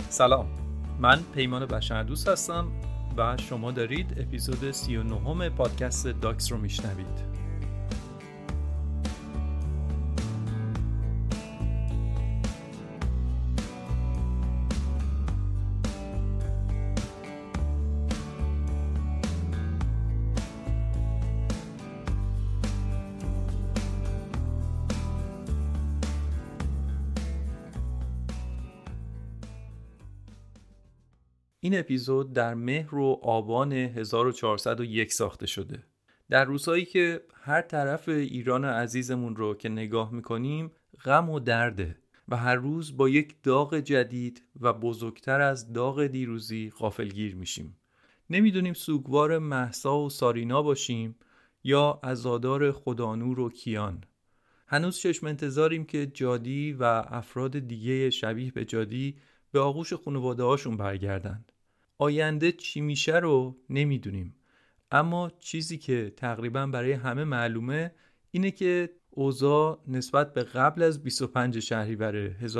سلام، من پیمان بشردوست هستم و شما دارید اپیزود 39 پادکست داکس رو میشنوید. این اپیزود در مهر و آبان 1401 ساخته شده. در روزهایی که هر طرف ایران عزیزمون رو که نگاه میکنیم غم و درده و هر روز با یک داغ جدید و بزرگتر از داغ دیروزی غافلگیر میشیم. نمیدونیم سوگوار مهسا و سارینا باشیم یا عزادار خدانور و کیان. هنوز چشم انتظاریم که جادی و افراد دیگه شبیه به جادی به آغوش خانواده هاشون برگردن. آینده چی میشه رو نمیدونیم، اما چیزی که تقریبا برای همه معلومه اینه که اوضاع نسبت به قبل از 25 شهریور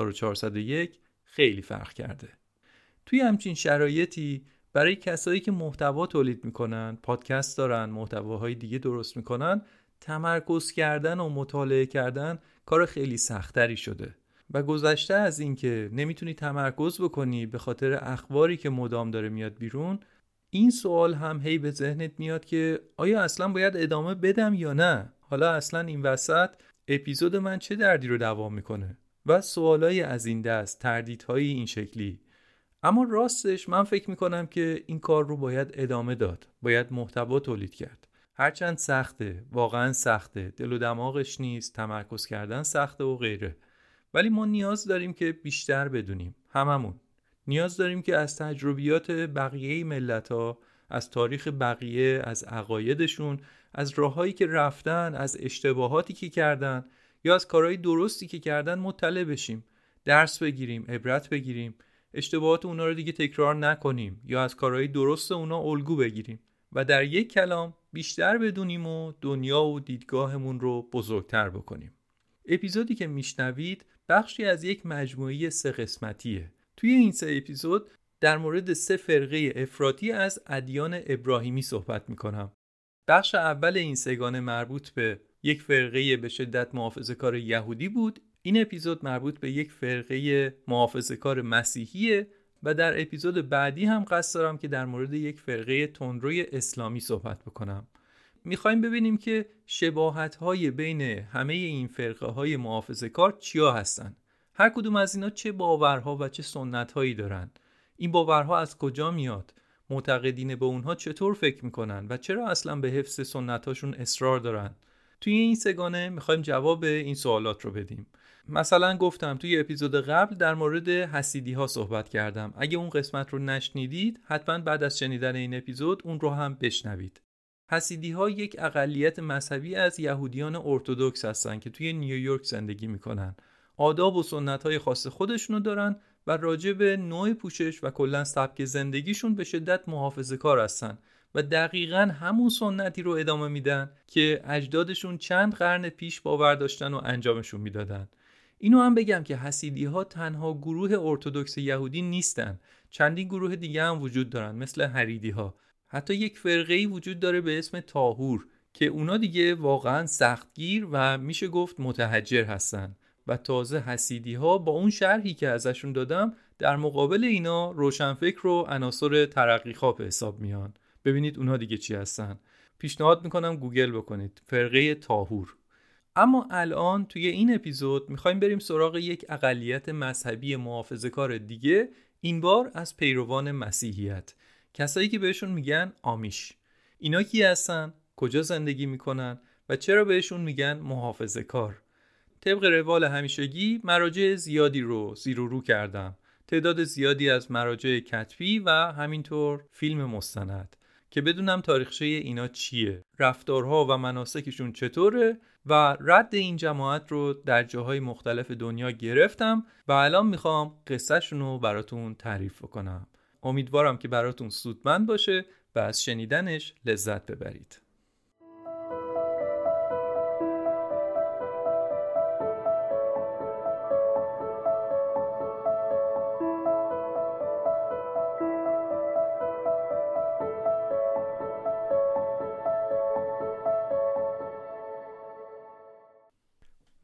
1401 خیلی فرق کرده. توی همچین شرایطی برای کسایی که محتوا تولید میکنن، پادکست دارن، محتواهای دیگه درست میکنن، تمرکز کردن و مطالعه کردن کار خیلی سختری شده. و گذشته از این که نمیتونی تمرکز بکنی به خاطر اخباری که مدام داره میاد بیرون، این سوال هم هی به ذهنت میاد که آیا اصلا باید ادامه بدم یا نه؟ حالا اصلا این وسط اپیزود من چه دردی رو دوام میکنه؟ و سوالای از این دست، تردیدهای این شکلی. اما راستش من فکر میکنم که این کار رو باید ادامه داد، باید محتوا تولید کرد. هرچند سخته، واقعا سخته، دل و دماغش نیست، تمرکز کردن سخته و غیره، ولی ما نیاز داریم که بیشتر بدونیم. هممون نیاز داریم که از تجربیات بقیه ملت‌ها، از تاریخ بقیه، از عقایدشون، از راههایی که رفتن، از اشتباهاتی که کردن یا از کارهای درستی که کردن مطلع بشیم، درس بگیریم، عبرت بگیریم، اشتباهات اونا رو دیگه تکرار نکنیم یا از کارهای درست اونا الگو بگیریم و در یک کلام بیشتر بدونیم و دنیا و دیدگاهمون رو بزرگتر بکنیم. اپیزودی که میشنوید بخشی از یک مجموعه 3 قسمتیه. توی این 3 اپیزود در مورد 3 فرقه افراطی از ادیان ابراهیمی صحبت میکنم. بخش اول این سگانه مربوط به یک فرقه به شدت محافظه‌کار یهودی بود. این اپیزود مربوط به یک فرقه محافظه‌کار مسیحیه و در اپیزود بعدی هم قصد دارم که در مورد یک فرقه تندروی اسلامی صحبت بکنم. میخوایم ببینیم که شباهت‌های بین همه این فرقه‌های محافظه‌کار چیا هستن. هر کدوم از اینا چه باورها و چه سنت‌هایی دارن. این باورها از کجا میاد؟ معتقدین به اونها چطور فکر میکنن و چرا اصلا به حفظ سنت‌هاشون اصرار دارن؟ توی این سگانه میخوایم جواب این سوالات رو بدیم. مثلا گفتم توی اپیزود قبل در مورد حسیدی‌ها صحبت کردم. اگه اون قسمت رو نشنیدید حتما بعد از شنیدن این اپیزود اون رو هم بشنوید. حسیدی‌ها یک اقلیت مذهبی از یهودیان ارتدوکس هستن که توی نیویورک زندگی میکنن. آداب و سنت‌های خاص خودشونو دارن و راجع به نوع پوشش و کلاً سبک زندگیشون به شدت محافظه‌کار هستن و دقیقاً همون سنتی رو ادامه میدن که اجدادشون چند قرن پیش باور داشتن و انجامشون میدادن. اینو هم بگم که حسیدی‌ها تنها گروه ارتدوکس یهودی نیستن. چندین گروه دیگه هم وجود دارن مثل حریدی‌ها. حتی یک فرقه‌ای وجود داره به اسم طاهور که اونا دیگه واقعاً سختگیر و میشه گفت متحجر هستن و تازه حسیدی‌ها با اون شرحی که ازشون دادم در مقابل اینا روشنفکر و عناصر ترقی‌خواه به حساب میان. ببینید اونا دیگه چی هستن. پیشنهاد میکنم گوگل بکنید فرقه طاهور. اما الان توی این اپیزود میخوایم بریم سراغ یک اقلیت مذهبی محافظه‌کار دیگه، این بار از پیروان مسیحیت، کسایی که بهشون میگن آمیش. اینا کی هستن؟ کجا زندگی میکنن؟ و چرا بهشون میگن محافظه‌کار؟ طبق روال همیشگی مراجع زیادی رو زیر و رو کردم. تعداد زیادی از مراجع کتبی و همینطور فیلم مستند که بدونم تاریخچه اینا چیه، رفتارها و مناسکشون چطوره و رد این جماعت رو در جاهای مختلف دنیا گرفتم و الان میخوام قصه‌شون رو براتون تعریف کنم. امیدوارم که براتون سودمند باشه و از شنیدنش لذت ببرید.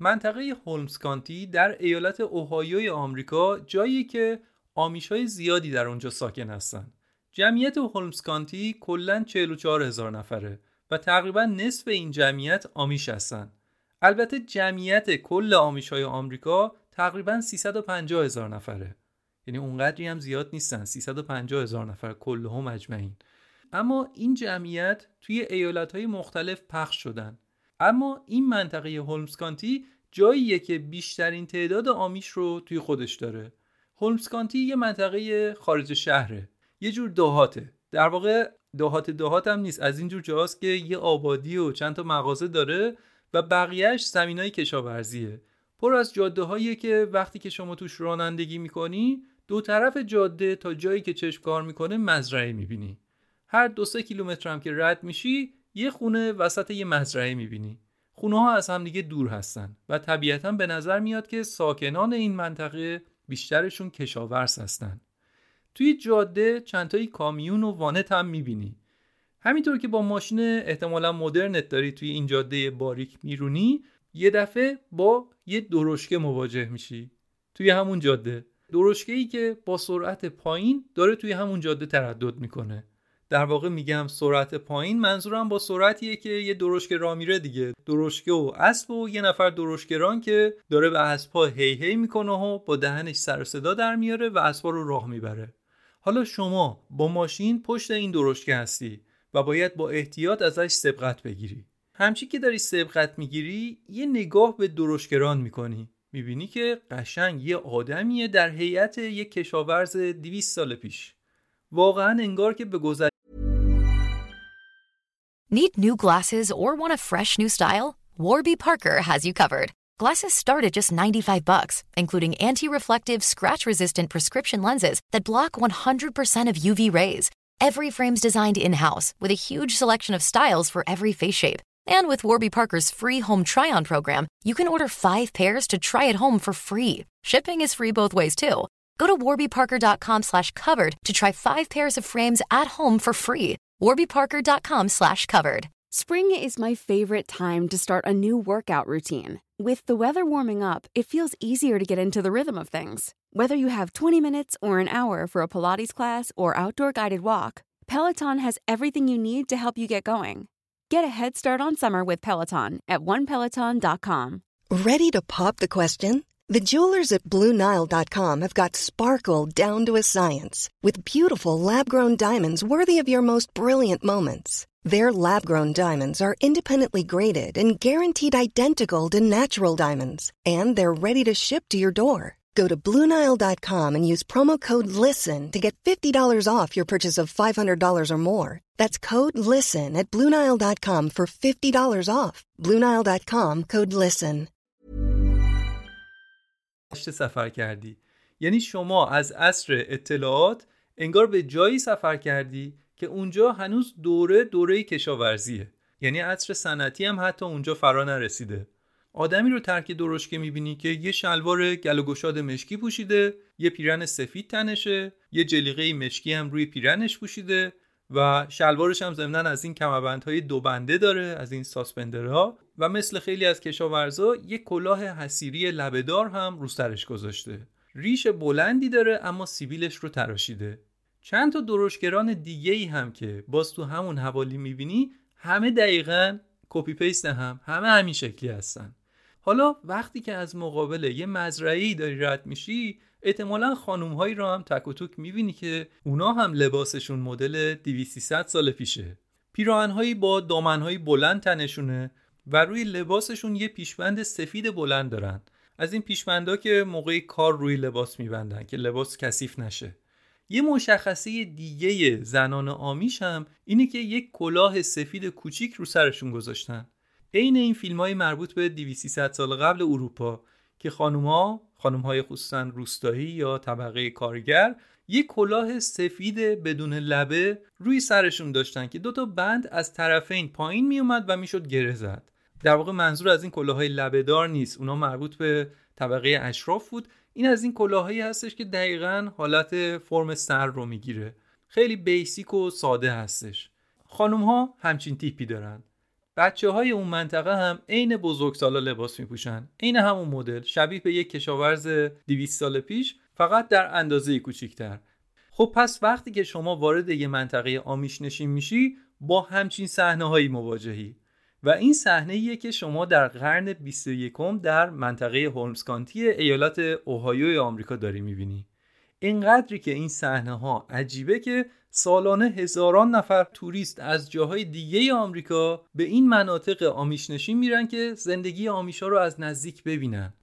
منطقه هولمز کانتی در ایالت اوهایوی آمریکا جایی که آمیش‌های زیادی در اونجا ساکن هستن. جمعیت هولمز کانتی کلاً 44,000 نفره و تقریباً نصف این جمعیت آمیش هستن. البته جمعیت کل آمیش‌های آمریکا تقریباً 350,000 نفره. یعنی اونقدری هم زیاد نیستن، 350,000 نفر کلهم اجمعین. اما این جمعیت توی ایالت‌های مختلف پخش شدن. اما این منطقه هولمز کانتی جاییه که بیشترین تعداد آمیش رو توی خودش داره. هولمز کانتی یه منطقه خارج شهره، یه جور دهاته. در واقع دهات هم نیست، از این جور جاهاست که یه آبادی و چند تا مغازه داره و بقیهش زمینای کشاورزیه. پر از جاده‌هایی که وقتی که شما توش رانندگی می‌کنی، دو طرف جاده تا جایی که چشم کار می‌کنه مزرعه می‌بینی. هر 2-3 کیلومتر هم که رد میشی یه خونه وسط یه مزرعه می‌بینی. خونه‌ها از هم دیگه دور هستن و طبیعتاً به نظر میاد که ساکنان این منطقه بیشترشون کشاورز هستن. توی جاده چند تایی کامیون و وانت هم می‌بینی. همینطور که با ماشین احتمالاً مدرنت داری توی این جاده باریک میرونی، یه دفعه با یه درشکه مواجه میشی توی همون جاده. درشکه‌ای که با سرعت پایین داره توی همون جاده تردد میکنه. در واقع میگم سرعت پایین، منظورم با سرعتیه که یه درشکه راه میره دیگه. درشکه و اسب و یه نفر درشکه‌ران که داره به اسب‌ها هی هی میکنه و با دهنش سر و صدا در میاره و اسب‌ها رو راه میبره. حالا شما با ماشین پشت این درشکه هستی و باید با احتیاط ازش سبقت بگیری. همچی که داری سبقت میگیری یه نگاه به درشکه‌ران میکنی، میبینی که قشنگ یه آدمیه در هیئت یه کشاورز 200 سال پیش. واقعا انگار که به گذشته. Need new glasses or want a fresh new style? Warby Parker has you covered. Glasses start at just $95, including anti-reflective, scratch-resistant prescription lenses that block 100% of UV rays. Every frame's designed in-house with a huge selection of styles for every face shape. And with Warby Parker's free home try-on program, you can order 5 pairs to try at home for free. Shipping is free both ways too. Go to warbyparker.com/covered to try 5 pairs of frames at home for free. warbyparker.com/covered. Spring is my favorite time to start a new workout routine. With the weather warming up, it feels easier to get into the rhythm of things. Whether you have 20 minutes or an hour for a Pilates class or outdoor guided walk, Peloton has everything you need to help you get going. Get a head start on summer with Peloton at onepeloton.com. Ready to pop the question? The jewelers at BlueNile.com have got sparkle down to a science with beautiful lab-grown diamonds worthy of your most brilliant moments. Their lab-grown diamonds are independently graded and guaranteed identical to natural diamonds, and they're ready to ship to your door. Go to BlueNile.com and use promo code LISTEN to get $50 off your purchase of $500 or more. That's code LISTEN at BlueNile.com for $50 off. BlueNile.com, code LISTEN. سفر کردی. یعنی شما از عصر اطلاعات انگار به جایی سفر کردی که اونجا هنوز دوره کشاورزیه. یعنی عصر صنعتی هم حتی اونجا فرا نرسیده. آدمی رو ترک درشکه میبینی که یه شلوار گل و گشاد مشکی پوشیده، یه پیرن سفید تنشه، یه جلیقه مشکی هم روی پیرنش پوشیده و شلوارش هم ضمناً از این کمربندهای 2 بنده داره، از این ساسپندرها، و مثل خیلی از کشاورزا یه کلاه حصیری لبه‌دار هم رو سرش گذاشته. ریش بلندی داره اما سیبیلش رو تراشیده. چند تا درشکه‌ران دیگه‌ای هم که باز تو همون حوالی میبینی، همه دقیقاً کپی پیست همه همین شکلی هستن. حالا وقتی که از مقابل یه مزرعه‌ای داری رد میشی، احتمالاً خانوم‌هایی رو هم تک و توک می‌بینی که اونا هم لباسشون مدل 200-300 سال پیشه. پیراهن‌هایی با دامن‌های بلند تنشونه و روی لباسشون یه پیشبند سفید بلند دارن. از این پیشبندا که موقع کار روی لباس می‌بندن که لباس کثیف نشه. یه مشخصه دیگه زنان آمیش هم اینه که یک کلاه سفید کوچیک رو سرشون گذاشتن. عین این فیلم‌های مربوط به 200-300 سال قبل اروپا که خانم‌های خصوصاً روستایی یا طبقه کارگر یک کلاه سفید بدون لبه روی سرشون داشتن که 2 تا بند از طرفین پایین می اومد و میشد گره زد. در واقع منظور از این کلاه‌های لبه‌دار نیست، اونا مربوط به طبقه اشراف بود. این از این کلاهایی هستش که دقیقاً حالت فرم سر رو میگیره. خیلی بیسیک و ساده هستش. خانم‌ها همچین تیپی دارن. بچه‌های اون منطقه هم عین بزرگسالا لباس میپوشن، عین همون مدل، شبیه به یک کشاورز 200 سال پیش، فقط در اندازه کوچیک‌تر. خب پس وقتی که شما وارد یه منطقه آمیش نشین میشی، با همچین صحنه‌هایی مواجهی. و این صحنه‌ایه که شما در قرن 21 در منطقه هولمز کانتی ایالت اوهایوی آمریکا داری میبینی. اینقدری که این صحنه‌ها عجیبه که سالانه هزاران نفر توریست از جاهای دیگه آمریکا به این مناطق آمیش نشین میرن که زندگی آمیشا رو از نزدیک ببینن.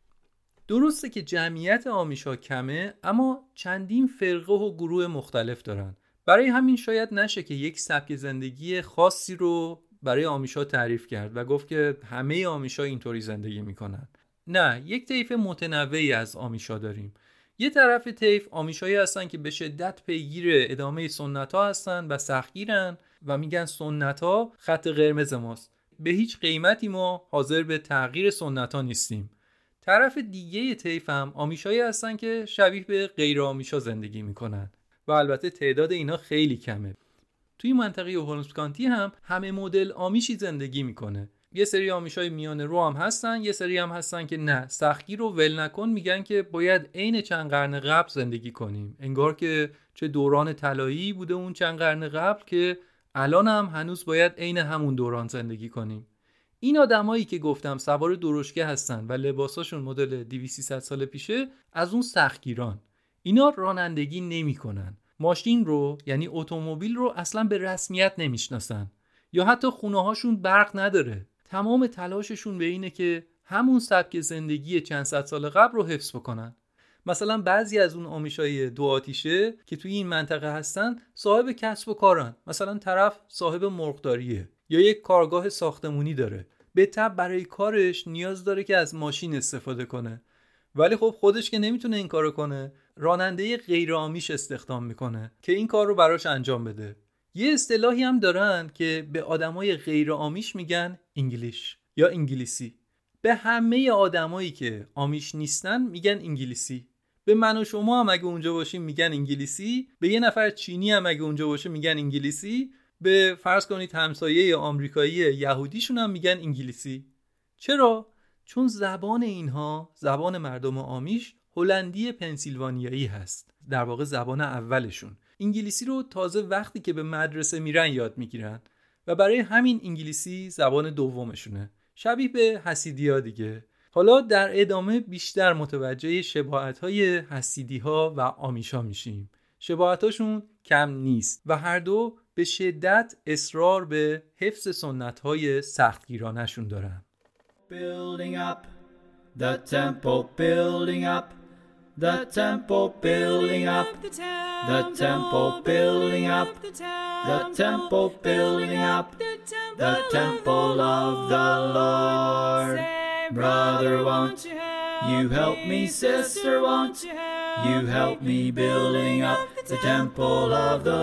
درسته که جمعیت آمیشا کمه، اما چندین فرقه و گروه مختلف دارن. برای همین شاید نشه که یک سبک زندگی خاصی رو برای آمیشا تعریف کرد و گفت که همه آمیشا اینطوری زندگی میکنن. نه، یک طیف متنوعی از آمیشا داریم. یه طرف طیف آمیشایی هستن که به شدت پیگیر ادامه سنت‌ها هستن و سختگیرن و میگن سنت‌ها خط قرمز ماست. به هیچ قیمتی ما حاضر به تغییر سنت‌ها نیستیم. طرف دیگه طیف هم آمیشایی هستن که شبیه به غیر آمیشا زندگی میکنن و البته تعداد اینا خیلی کمه. توی منطقه هولمز کانتی هم همه مدل آمیشی زندگی میکنه. یه سری آمیشای میانه رو هم هستن، یه سری هم هستن که نه، سختگیر رو ول نکن، میگن که باید عین چند قرن قبل زندگی کنیم، انگار که چه دوران طلایی بوده اون چند قرن قبل که الان هم هنوز باید عین همون دوران زندگی کنیم. این آدمایی که گفتم سوار درشکه هستن و لباساشون مدل 200-300 سال پیشه، از اون سختگیران. اینا رانندگی نمی‌کنن. ماشین رو، یعنی اتومبیل رو اصلا به رسمیت نمیشناسن، یا حتی خونه هاشون برق نداره. تمام تلاششون به اینه که همون سبک زندگی چند صد سال قبل رو حفظ بکنن. مثلا بعضی از اون آمیشای دو آتیشه که توی این منطقه هستن صاحب کسب و کارن. مثلا طرف صاحب مرغداریه یا یک کارگاه ساختمونی داره. به تبع برای کارش نیاز داره که از ماشین استفاده کنه، ولی خب خودش که نمیتونه این کارو کنه، راننده غیر آمیش استخدام میکنه که این کار رو براش انجام بده. یه اصطلاحی هم دارن که به آدمای غیر آمیش میگن انگلیش یا انگلیسی. به همه آدمایی که آمیش نیستن میگن انگلیسی. به من و شما هم اگه اونجا باشیم میگن انگلیسی، به یه نفر چینی هم اگه اونجا باشه میگن انگلیسی، به فرض کنید همسایه آمریکایی یهودیشون هم میگن انگلیسی. چرا؟ چون زبان اینها، زبان مردم آمیش، هلندی پنسیلوانیایی هست. در واقع زبان اولشون. انگلیسی رو تازه وقتی که به مدرسه میرن یاد میگیرن و برای همین انگلیسی زبان دومشونه. شبیه به حسیدی‌ها دیگه. حالا در ادامه بیشتر متوجه شباهت‌های حسیدی‌ها و آمیشا میشیم. شباهتاشون کم نیست و هر دو به شدت اصرار به حفظ سنت‌های سختگیرانه‌شون دارن. Building up the temple, building up the temple, building up the temple, building up the temple, building up the temple of the Lord. Brother, won't you help me? Sister, won't you help me? Building up the temple of the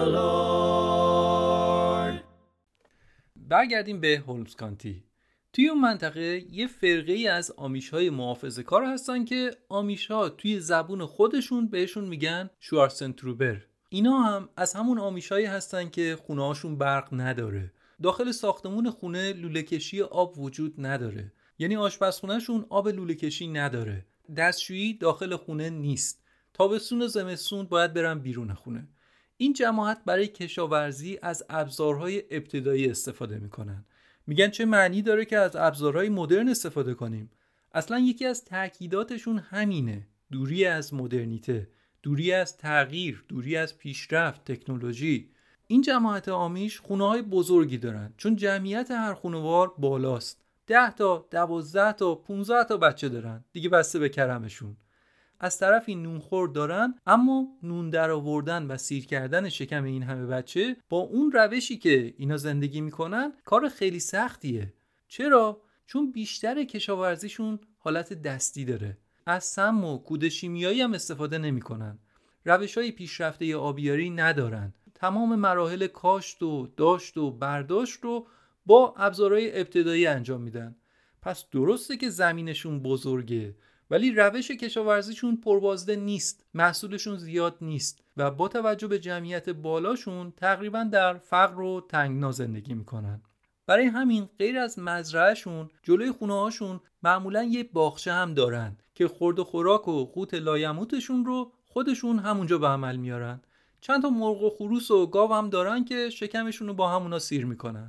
Lord. برگردیم به هولمز کانتی. توی اون منطقه یه فرقه ای از آمیش‌های محافظه‌کار هستن که آمیش‌ها توی زبون خودشون بهشون میگن شوارسنتروبر. اینا هم از همون آمیش‌هایی هستن که خونه‌هاشون برق نداره. داخل ساختمون خونه لوله‌کشی آب وجود نداره. یعنی آشپزخونه‌شون آب لوله‌کشی نداره. دستشویی داخل خونه نیست. تابستون و زمستون باید برن بیرون خونه. این جماعت برای کشاورزی از ابزارهای ابتدایی استفاده میکنن. میگن چه معنی داره که از ابزارهای مدرن استفاده کنیم؟ اصلا یکی از تاکیداتشون همینه: دوری از مدرنیته، دوری از تغییر، دوری از پیشرفت تکنولوژی. این جماعت آمیش خونه‌های بزرگی دارن چون جمعیت هر خانوار بالاست. 10 تا 12 تا 15 تا بچه دارن دیگه، بسته به کرمشون. از طرفی نونخور دارن، اما نون در آوردن و سیر کردن شکم این همه بچه با اون روشی که اینا زندگی میکنن کار خیلی سختیه. چرا؟ چون بیشتر کشاورزیشون حالت دستی داره. از سم و کود شیمیایی هم استفاده نمیکنن. روش‌های پیشرفته آبیاری ندارن. تمام مراحل کاشت و داشت و برداشت رو با ابزارهای ابتدایی انجام میدن. پس درسته که زمینشون بزرگه، ولی روش کشاورزیشون پربازده نیست، محصولشون زیاد نیست و با توجه به جمعیت بالاشون تقریبا در فقر و تنگنا زندگی میکنن. برای همین غیر از مزرعهشون جلوی خونه‌هاشون معمولاً یه باغچه هم دارن که خورد و خوراک و قوت لایموتشون رو خودشون همونجا به عمل میارن. چند تا مرغ و خروس و گاو هم دارن که شکمشون رو با همونا سیر میکنن.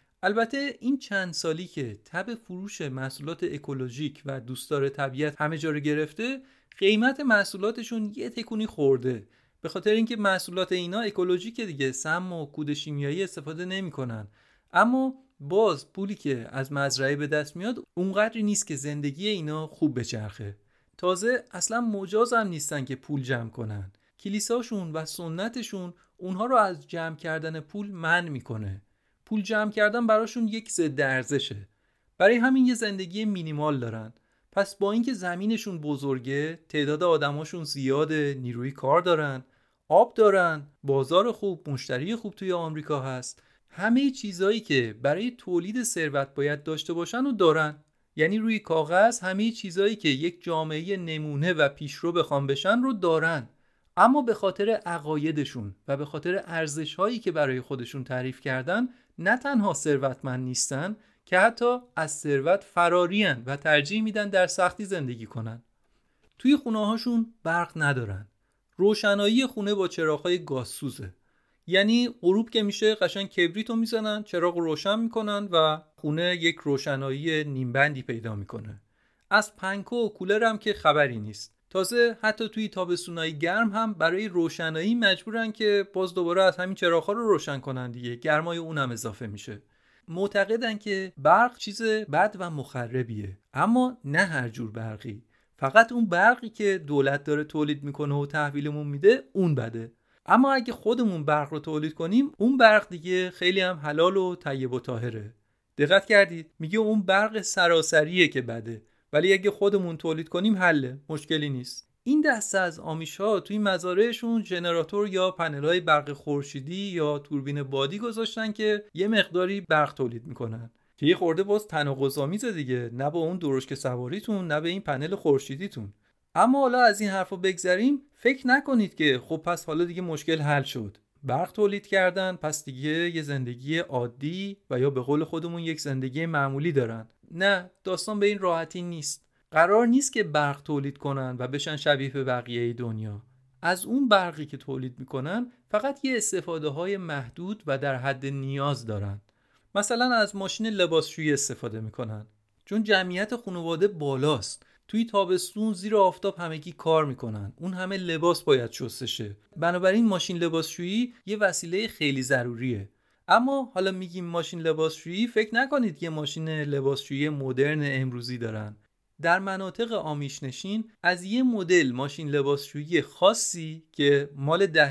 البته این چند سالی که تب فروش محصولات اکولوژیک و دوستدار طبیعت همه جا رو گرفته، قیمت محصولاتشون یه تکونی خورده. به خاطر اینکه محصولات اینا اکولوژیکه دیگه، سم و کود شیمیایی استفاده نمی‌کنن. اما باز پولی که از مزرعه به دست میاد اونقدری نیست که زندگی اینا خوب بچرخه. تازه اصلا مجاز هم نیستن که پول جمع کنن. کلیساشون و سنتشون اونها رو از جمع کردن پول منع میکنه. پول جمع کردن براشون یک ضد ارزشه. برای همین یه زندگی مینیمال دارن. پس با اینکه زمینشون بزرگه، تعداد آدماشون زیاده، نیروی کار دارن، آب دارن، بازار خوب، مشتری خوب توی آمریکا هست، همه چیزایی که برای تولید ثروت باید داشته باشن رو دارن. یعنی روی کاغذ همه چیزایی که یک جامعه نمونه و پیشرو بخوام بشن رو دارن. اما به خاطر عقایدشون و به خاطر ارزش‌هایی که برای خودشون تعریف کردن، نه تنها ثروتمند نیستن که حتی از ثروت فرارین و ترجیح میدن در سختی زندگی کنن. توی خونه‌هاشون برق ندارن. روشنایی خونه با چراغ‌های گازسوزه. یعنی غروب که میشه قشنگ کبریتو میزنن، چراغ روشن میکنن و خونه یک روشنایی نیمبندی پیدا میکنه. از پنکه و کولر هم که خبری نیست. تازه حتی توی تابستونای گرم هم برای روشنایی مجبورن که باز دوباره از همین چراغ‌ها رو روشن کنن دیگه. گرمای اونم اضافه میشه. معتقدن که برق چیز بد و مخربیه، اما نه هر جور برقی. فقط اون برقی که دولت داره تولید میکنه و تحویلمون میده اون بده. اما اگه خودمون برق رو تولید کنیم، اون برق دیگه خیلی هم حلال و طیب و طاهره. دقت کردید؟ میگه اون برق سراسریه که بده، ولی اگه خودمون تولید کنیم حله، مشکلی نیست. این دسته از آمیش‌ها توی مزارعشون ژنراتور یا پنل‌های برق خورشیدی یا توربین بادی گذاشتن که یه مقداری برق تولید میکنن. که یه خورده باز تناقض‌آمیزه دیگه، نه با اون درشک سواریتون نه به این پنل خورشیدیتون. اما حالا از این حرفا بگذریم، فکر نکنید که خب پس حالا دیگه مشکل حل شد. برق تولید کردن، پس دیگه یه زندگی عادی و یا به قول خودمون یک زندگی معمولی دارن. نه، داستان به این راحتی نیست. قرار نیست که برق تولید کنن و بشن شبیه به بقیه دنیا. از اون برقی که تولید میکنن فقط یه استفاده های محدود و در حد نیاز دارن. مثلا از ماشین لباسشویی استفاده میکنن، چون جمعیت خانواده بالاست. توی تابستون زیر آفتاب همگی کار میکنن، اون همه لباس باید شسته شه. بنابراین ماشین لباسشویی یه وسیله خیلی ضروریه. اما حالا میگیم ماشین لباسشویی، فکر نکنید یه ماشین لباسشویی مدرن امروزی دارن. در مناطق آمیشنشین از یه مدل ماشین لباسشویی خاصی که مال دهه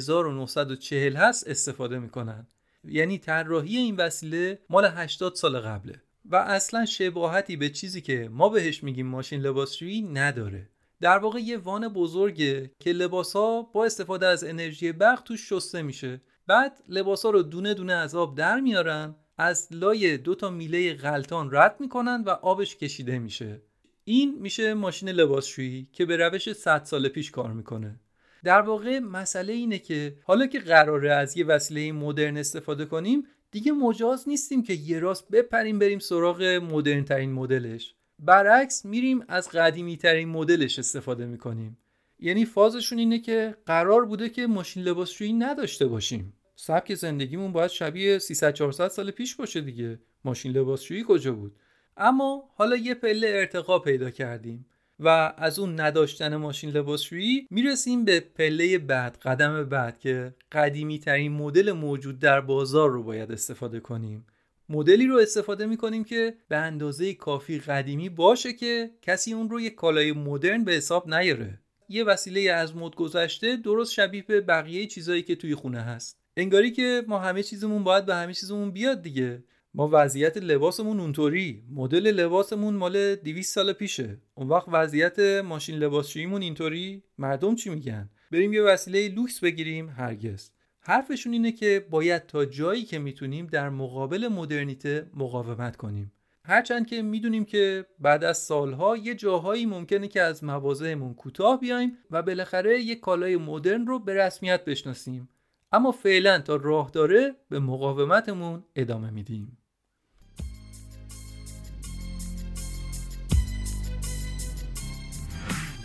1940 هست استفاده میکنن. یعنی طراحی این وسیله مال 80 سال قبله و اصلا شباهتی به چیزی که ما بهش میگیم ماشین لباسشویی نداره. در واقع یه وان بزرگه که لباسا با استفاده از انرژی برق توش شسته میشه. بعد لباسا رو دونه دونه از آب در میارن، از لای 2 میله غلطان رد میکنن و آبش کشیده میشه. این میشه ماشین لباسشویی که به روش 100 سال پیش کار میکنه. در واقع مسئله اینه که حالا که قراره از یه وسیله مدرن استفاده کنیم، دیگه مجاز نیستیم که یه راست بپریم بریم سراغ مدرن ترین مدلش. برعکس میریم از قدیمی ترین مدلش استفاده میکنیم. یعنی فازشون اینه که قرار بوده که ماشین لباسشویی نداشته باشیم. سبک زندگیمون باید شبیه 300-400 سال پیش باشه دیگه. ماشین لباسشویی کجا بود؟ اما حالا یه پله ارتقا پیدا کردیم و از اون نداشتن ماشین لباسشویی میرسیم به پله بعد، قدم بعد، که قدیمی ترین مدل موجود در بازار رو باید استفاده کنیم. مدلی رو استفاده میکنیم که به اندازه کافی قدیمی باشه که کسی اون رو یک کالای مدرن به حساب نیاره. یه وسیله از مد گذشته درست شبیه به بقیه چیزایی که توی خونه هست. انگاری که ما همه چیزمون باید به همه چیزمون بیاد دیگه. ما وضعیت لباسمون اونطوری، مدل لباسمون مال 200 سال پیشه. اون وقت وضعیت ماشین لباسشوییمون اینطوری، مردم چی میگن؟ بریم یه وسیله لوکس بگیریم؟ هرگز. حرفشون اینه که باید تا جایی که میتونیم در مقابل مدرنیته مقاومت کنیم. هرچند که میدونیم که بعد از سالها یه جاهایی ممکنه که از مواضعمون کوتاه بیایم و بالاخره یه کالای مدرن رو به رسمیت بشناسیم. اما فعلا تا راه داره به مقاومتمون ادامه میدیم.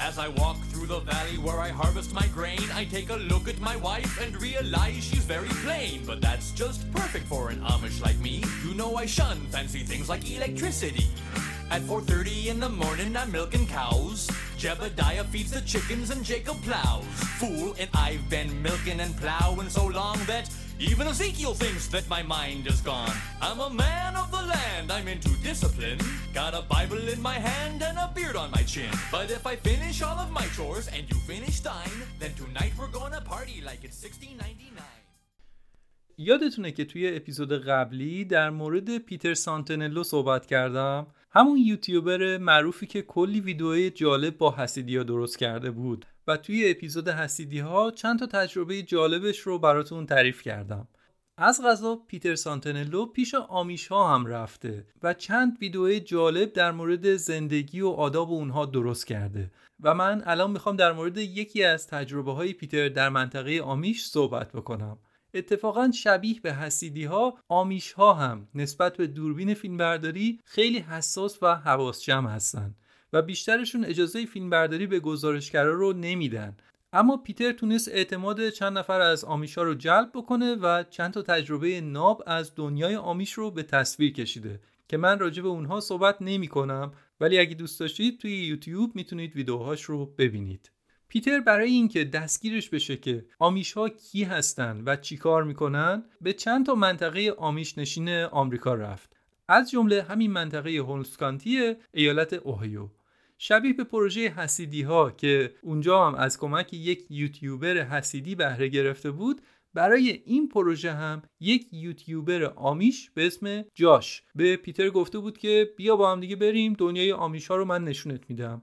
As I walk through the valley where I harvest my grain, I take a look at my wife and realize she's very plain. But that's just perfect for an Amish like me. You know I shun fancy things like electricity. At 4:30 in the morning I'm milking cows. Jebediah feeds the chickens and Jacob plows. Fool, and I've been milking and plowing so long that even Ezekiel thinks that my mind is gone. I'm a man of the land, I'm into discipline. Got a Bible in my hand and a beard on my chin. But if I finish all of my chores and you finish thine, then tonight we're gonna party like it's 1699. یادتونه که توی اپیزود قبلی در مورد پیتر سانتنلو صحبت کردم؟ همون یوتیوبر معروفی که کلی ویدیوهای جالب با حسیدی‌ها درست کرده بود و توی اپیزود حسیدی‌ها چند تا تجربه جالبش رو براتون تعریف کردم. از قضا پیتر سانتنلو پیش آمیش‌ها هم رفته و چند ویدیوهای جالب در مورد زندگی و آداب اونها درست کرده و من الان میخوام در مورد یکی از تجربه‌های پیتر در منطقه آمیش صحبت بکنم. اتفاقاً شبیه به حسیدی‌ها، آمیش‌ها هم نسبت به دوربین فیلمبرداری خیلی حساس و حواس جمع هستن و بیشترشون اجازه فیلمبرداری به گزارشگرا رو نمیدن. اما پیتر تونست اعتماد چند نفر از آمیش‌ها رو جلب بکنه و چند تا تجربه ناب از دنیای آمیش رو به تصویر کشیده که من راجع به اونها صحبت نمی‌کنم، ولی اگه دوست داشتید توی یوتیوب میتونید ویدیوهاش رو ببینید. پیتر برای اینکه دستگیرش بشه که آمیش‌ها کی هستن و چی کار میکنن به چند تا منطقه آمیش نشین آمریکا رفت، از جمله همین منطقه هولمز کانتی ایالت اوهایو. شبیه به پروژه حسیدی‌ها که اونجا هم از کمک یک یوتیوبر حسیدی بهره گرفته بود، برای این پروژه هم یک یوتیوبر آمیش به اسم جاش به پیتر گفته بود که بیا با هم دیگه بریم دنیای آمیش‌ها رو من نشونت میدم.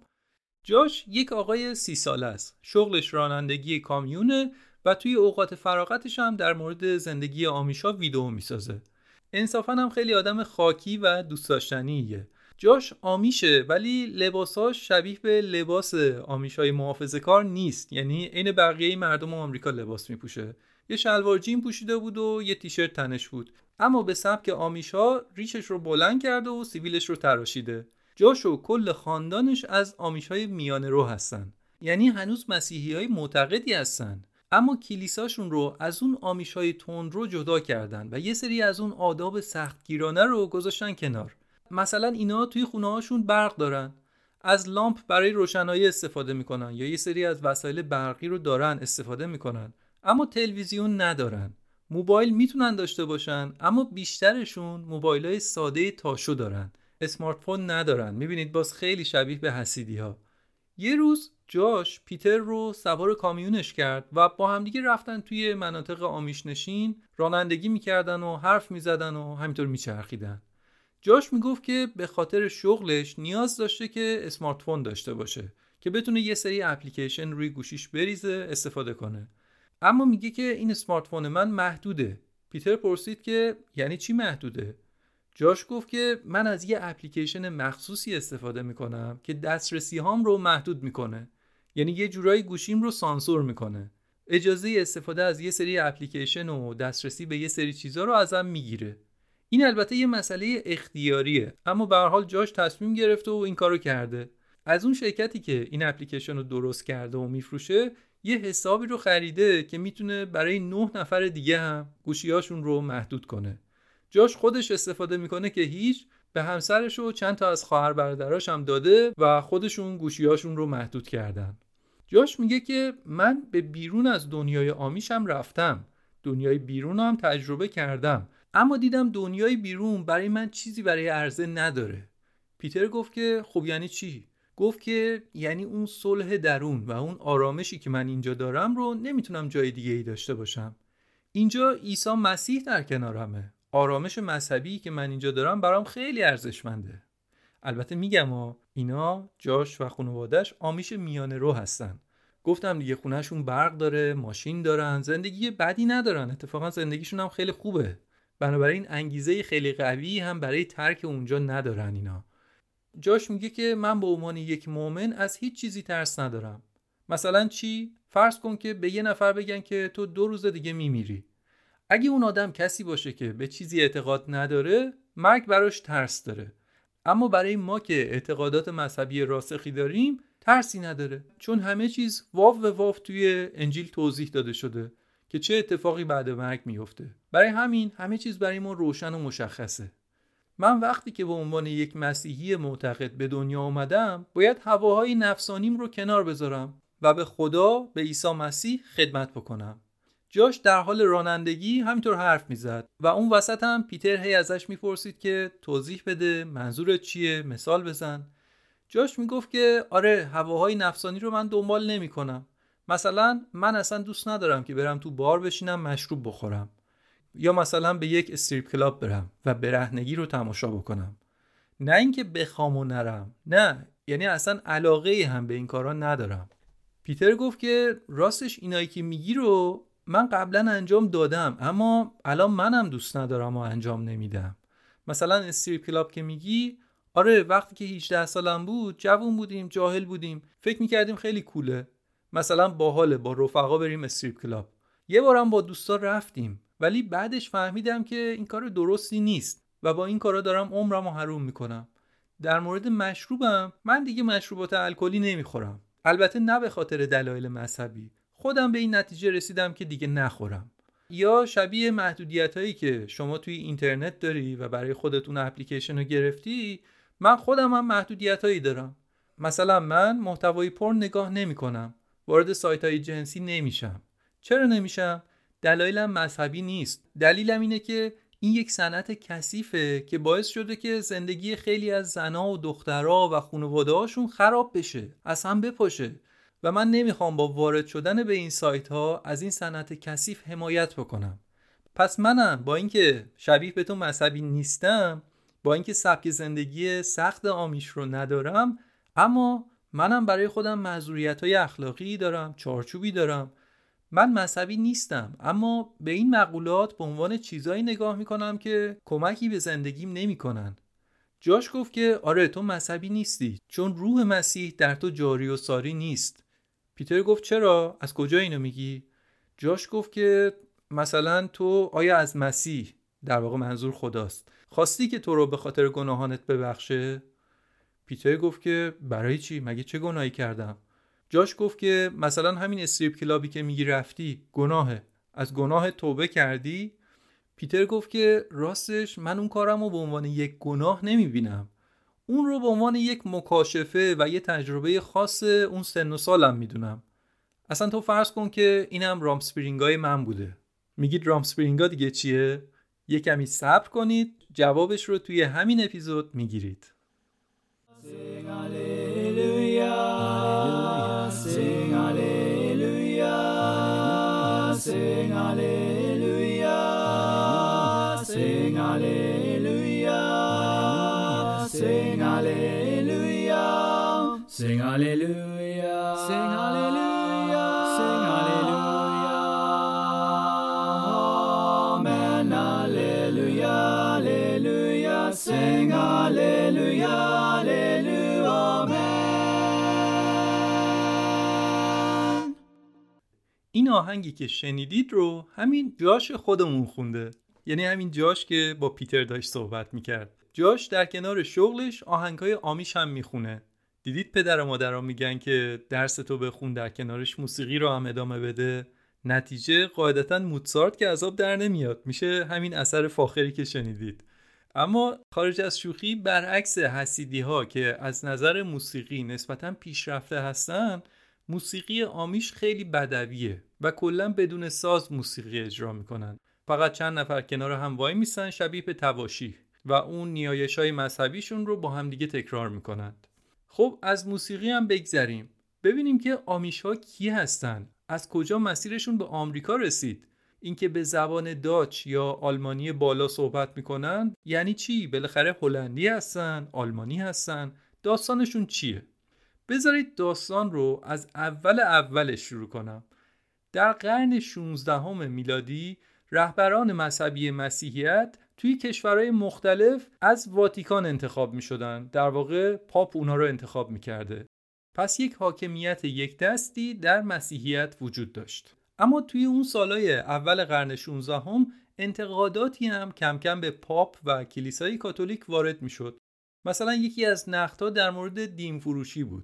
جاش یک آقای 30 ساله است. شغلش رانندگی کامیونه و توی اوقات فراغتش هم در مورد زندگی آمیشا ویدیو میسازه. انصافاً هم خیلی آدم خاکی و دوست داشتنیه. جاش آمیشه ولی لباساش شبیه به لباس آمیشای محافظه‌کار نیست، یعنی عین بقیه مردم آمریکا لباس میپوشه. یه شلوار جین پوشیده بود و یه تیشرت تنش بود، اما به سبک آمیشا ریشش رو بلند کرده و سیبیلش رو تراشیده. جاش و کل خاندانش از آمیش‌های میانه رو هستن، یعنی هنوز مسیحی‌های معتقدی هستن، اما کلیساشون رو از اون آمیش‌های تندرو جدا کردن و یه سری از اون آداب سختگیرانه رو گذاشتن کنار. مثلا اینا توی خونه‌هاشون برق دارن، از لامپ برای روشنایی استفاده میکنن یا یه سری از وسایل برقی رو دارن استفاده میکنن، اما تلویزیون ندارن. موبایل میتونن داشته باشن اما بیشترشون موبایل‌های ساده تاشو دارن، اسمارت فون ندارن. میبینید باز خیلی شبیه به حسیدی‌ها. یه روز جاش پیتر رو سوار کامیونش کرد و با همدیگه رفتن توی مناطق آمیش نشین، رانندگی میکردن و حرف میزدن و همینطور میچرخیدن. جاش میگفت که به خاطر شغلش نیاز داشته که اسمارت فون داشته باشه که بتونه یه سری اپلیکیشن روی گوشیش بریزه استفاده کنه، اما میگه که این اسمارت فون من محدوده. پیتر پرسید که یعنی چی محدوده؟ جاش گفت که من از یه اپلیکیشن مخصوصی استفاده میکنم که دسترسی هام رو محدود میکنه، یعنی یه جورایی گوشیم رو سانسور میکنه، اجازه استفاده از یه سری اپلیکیشن و دسترسی به یه سری چیزا رو ازم میگیره. این البته یه مسئله اختیاریه، اما به هر حال جاش تصمیم گرفته و این کارو کرده. از اون شرکتی که این اپلیکیشن رو درست کرده و میفروشه یه حسابی رو خریده که میتونه برای 9 نفر دیگه هم گوشیاشون رو محدود کنه. جاش خودش استفاده میکنه که هیچ، به همسرش و چند تا از خواهر برادراش هم داده و خودشون گوشیاشون رو محدود کردن. جاش میگه که من به بیرون از دنیای آمیشم رفتم، دنیای بیرون هم تجربه کردم، اما دیدم دنیای بیرون برای من چیزی برای عرضه نداره. پیتر گفت که خب یعنی چی؟ گفت که یعنی اون صلح درون و اون آرامشی که من اینجا دارم رو نمیتونم جای دیگه ای داشته باشم. اینجا عیسی مسیح در کنارمه. آرامش مذهبی که من اینجا دارم برام خیلی ارزشمنده. البته میگم اینا جاش و خانواده‌اش آمیش میانه رو هستن. گفتم دیگه خونهشون برق داره، ماشین دارن، زندگی بدی ندارن، اتفاقا زندگیشون هم خیلی خوبه. بنابراین انگیزه خیلی قوی هم برای ترک اونجا ندارن اینا. جاش میگه که من به عنوان یک مؤمن از هیچ چیزی ترس ندارم. مثلا چی؟ فرض کن که به یه نفر بگن که تو 2 روز دیگه میمیری. اگه اون آدم کسی باشه که به چیزی اعتقاد نداره، مرگ براش ترس داره. اما برای ما که اعتقادات مذهبی راسخی داریم، ترسی نداره، چون همه چیز واو و واو توی انجیل توضیح داده شده که چه اتفاقی بعد مرگ میفته. برای همین همه چیز برای ما روشن و مشخصه. من وقتی که به عنوان یک مسیحی معتقد به دنیا آمدم، باید هواهای نفسانیم رو کنار بذارم و به خدا، به عیسی مسیح خدمت بکنم. جاش در حال رانندگی همینطور حرف میزد و اون وسط هم پیتر هی ازش میپرسید که توضیح بده، منظورت چیه، مثال بزن. جاش میگفت که آره، هواهای نفسانی رو من دنبال نمی کنم. مثلا من اصلا دوست ندارم که برم تو بار بشینم مشروب بخورم، یا مثلا به یک استریپ کلاب برم و برهنگی رو تماشا بکنم. نه اینکه بخوام و نرم، نه، یعنی اصلا علاقه هم به این کارا ندارم. پیتر گفت که راستش اینایی که میگی رو من قبلا انجام دادم، اما الان منم دوست ندارم و انجام نمیدم. مثلا استریپ کلاب که میگی، آره، وقتی که 18 سالم بود، جوون بودیم، جاهل بودیم، فکر میکردیم خیلی کوله، مثلا باحاله با رفقا بریم استریپ کلاب. یه بارم با دوستا رفتیم، ولی بعدش فهمیدم که این کار درستی نیست و با این کارا دارم عمرمو حروم میکنم. در مورد مشروبم، من دیگه مشروبات الکلی نمیخورم. البته نه به خاطر دلایل مذهبی، خودم به این نتیجه رسیدم که دیگه نخورم. یا شبیه محدودیتایی که شما توی اینترنت داری و برای خودتون اپلیکیشن رو گرفتی، من خودم هم محدودیتایی دارم. مثلا من محتوای پورن نگاه نمی‌کنم، وارد سایت‌های جنسی نمیشم. چرا نمیشم؟ دلایلم مذهبی نیست. دلیلم اینه که این یک صنعت کثیفه که باعث شده که زندگی خیلی از زن‌ها و دخترها و خانواده‌هاشون خراب بشه، از هم بپاشه، و من نمیخوام با وارد شدن به این سایت‌ها از این صنعت کثیف حمایت بکنم. پس منم با اینکه شبیه به تو مذهبی نیستم، با اینکه سبک زندگی سخت آمیش رو ندارم، اما منم برای خودم معذوریت‌های اخلاقی دارم، چارچوبی دارم. من مذهبی نیستم، اما به این مقولات به عنوان چیزایی نگاه میکنم که کمکی به زندگیم نمیکنن. جاش گفت که آره، تو مذهبی نیستی چون روح مسیح در تو جاری و ساری نیست. پیتر گفت چرا؟ از کجا اینو میگی؟ جاش گفت که مثلا تو آیا از مسیح، در واقع منظور خداست، خواستی که تو رو به خاطر گناهانت ببخشه؟ پیتر گفت که برای چی؟ مگه چه گناهی کردم؟ جاش گفت که مثلا همین استریپ کلابی که میگی رفتی گناهه، از گناه توبه کردی؟ پیتر گفت که راستش من اون کارمو به عنوان یک گناه نمیبینم، اون رو به عنوان یک مکاشفه و یه تجربه خاص اون سن و سالم میدونم. اصلا تو فرض کن که اینم رامسپرینگای من بوده. میگید رامسپرینگا دیگه چیه؟ یه کمی صبر کنید، جوابش رو توی همین اپیزود میگیرید. Sing hallelujah, sing hallelujah, sing hallelujah, sing hallelujah, sing hallelujah, sing hallelujah, sing hallelujah, sing hallelujah, amen, hallelujah, hallelujah, sing hallelujah, hallelujah, amen. این آهنگی که شنیدید رو همین جاش خودمون خونده، یعنی همین جاش که با پیتر داشت صحبت میکرد. جاش در کنار شغلش آهنگای آمیش هم میخونه. دیدید پدر و مادرها میگن که درس تو بخون، در کنارش موسیقی رو هم ادامه بده. نتیجه قاعدتاً موتسارت که عذاب در نمیاد، میشه همین اثر فاخری که شنیدید. اما خارج از شوخی، برعکس حسیدی ها که از نظر موسیقی نسبتاً پیشرفته هستن، موسیقی آمیش خیلی بدویه و کلاً بدون ساز موسیقی اجرا میکنن. فقط چند نفر کنار هم وای میسن شبیه به طواشی و اون نیایش‌های مذهبیشون رو با هم دیگه تکرار میکنند. خب از موسیقی هم بگذریم، ببینیم که آمیش‌ها کی هستن، از کجا مسیرشون به آمریکا رسید. اینکه به زبان داچ یا آلمانی بالا صحبت میکنن یعنی چی؟ بالاخره هلندی هستن، آلمانی هستن، داستانشون چیه؟ بذارید داستان رو از اولش شروع کنم. در قرن 16 میلادی رهبران مذهبی مسیحیت توی کشورهای مختلف از واتیکان انتخاب میشدن. در واقع پاپ اونا رو انتخاب میکرده. پس یک حاکمیت یک دستی در مسیحیت وجود داشت. اما توی اون سالهای اول قرن 16 انتقاداتی هم کم کم به پاپ و کلیسای کاتولیک وارد میشد. مثلا یکی از نقدها در مورد دین فروشی بود.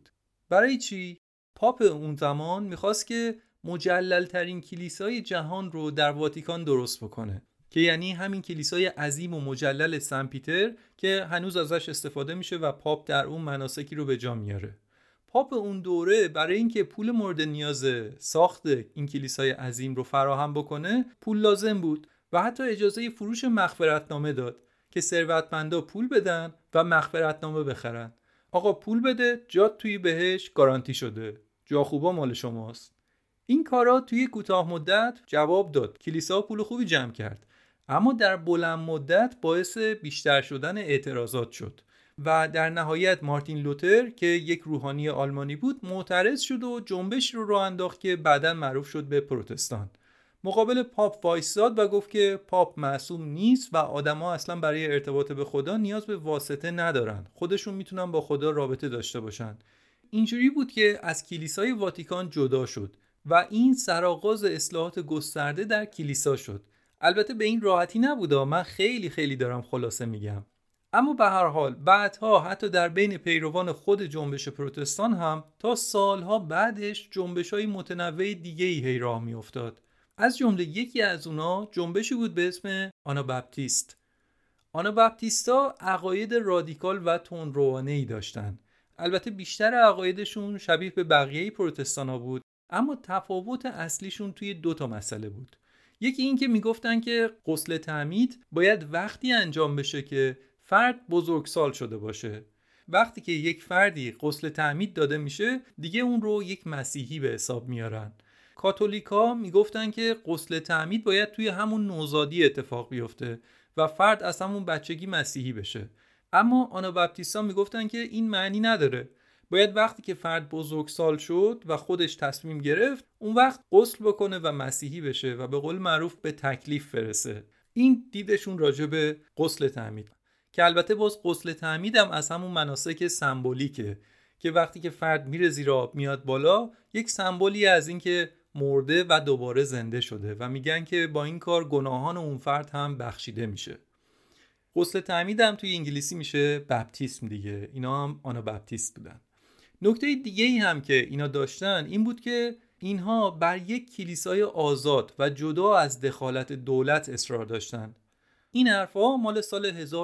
برای چی؟ پاپ اون زمان میخواست که مجلل ترین کلیسای جهان رو در واتیکان درست بکنه، که یعنی همین کلیسای عظیم و مجلل سن پیتر که هنوز ازش استفاده میشه و پاپ در اون مناسکی رو به جا میاره. پاپ اون دوره برای اینکه پول مورد نیاز ساخت این کلیسای عظیم رو فراهم بکنه پول لازم بود و حتی اجازه فروش مغفرتنامه داد که ثروتمندا پول بدن و مغفرتنامه بخرن. آقا پول بده، جات توی بهش گارانتی شده، جا خوبا مال شماست. این کارا توی کوتاه مدت جواب داد، کلیسا پول خوبی جمع کرد، اما در بلند مدت باعث بیشتر شدن اعتراضات شد و در نهایت مارتین لوتر که یک روحانی آلمانی بود معترض شد و جنبش رو راه انداخت که بعداً معروف شد به پروتستان. مقابل پاپ وایساد و گفت که پاپ معصوم نیست و آدم‌ها اصلا برای ارتباط به خدا نیاز به واسطه ندارن، خودشون میتونن با خدا رابطه داشته باشن. اینجوری بود که از کلیسای واتیکان جدا شد و این سرآغاز اصلاحات گسترده در کلیسا شد. البته به این راحتی نبوده، من خیلی دارم خلاصه میگم، اما به هر حال بعدها حتی در بین پیروان خود جنبش پروتستان هم تا سالها بعدش جنبش‌های متنوع دیگه‌ای هی راه میافتاد. از جمله یکی از اونا جنبشی بود به اسم آناباپتیست. آناباپتیستا عقاید رادیکال و تندروانه‌ای داشتن. البته بیشتر عقایدشون شبیه به بقیه پروتستانا بود، اما تفاوت اصلیشون توی 2 مسئله بود. یکی این که میگفتن که غسل تعمید باید وقتی انجام بشه که فرد بزرگسال شده باشه. وقتی که یک فردی غسل تعمید داده میشه دیگه اون رو یک مسیحی به حساب میارن. کاتولیکا میگفتن که غسل تعمید باید توی همون نوزادی اتفاق بیفته و فرد از همون بچگی مسیحی بشه. اما آناباپتیستا میگفتن که این معنی نداره، باید وقتی که فرد بزرگسال شد و خودش تصمیم گرفت اون وقت غسل بکنه و مسیحی بشه و به قول معروف به تکلیف برسه. این دیدشون راجع به غسل تعمید، که البته باز غسل تعمید هم از همون مناسک سمبولیکه که وقتی که فرد میره زیر آب میاد بالا یک سمبولی از این که مرده و دوباره زنده شده و میگن که با این کار گناهان اون فرد هم بخشیده میشه. غسل تعمید هم توی انگلیسی میشه بپتیسم دیگه، اینا هم آناباپتیست بودن. نکته دیگه ای هم که اینا داشتن این بود که اینها بر یک کلیسای آزاد و جدا از دخالت دولت اصرار داشتن. این حرفا مال سال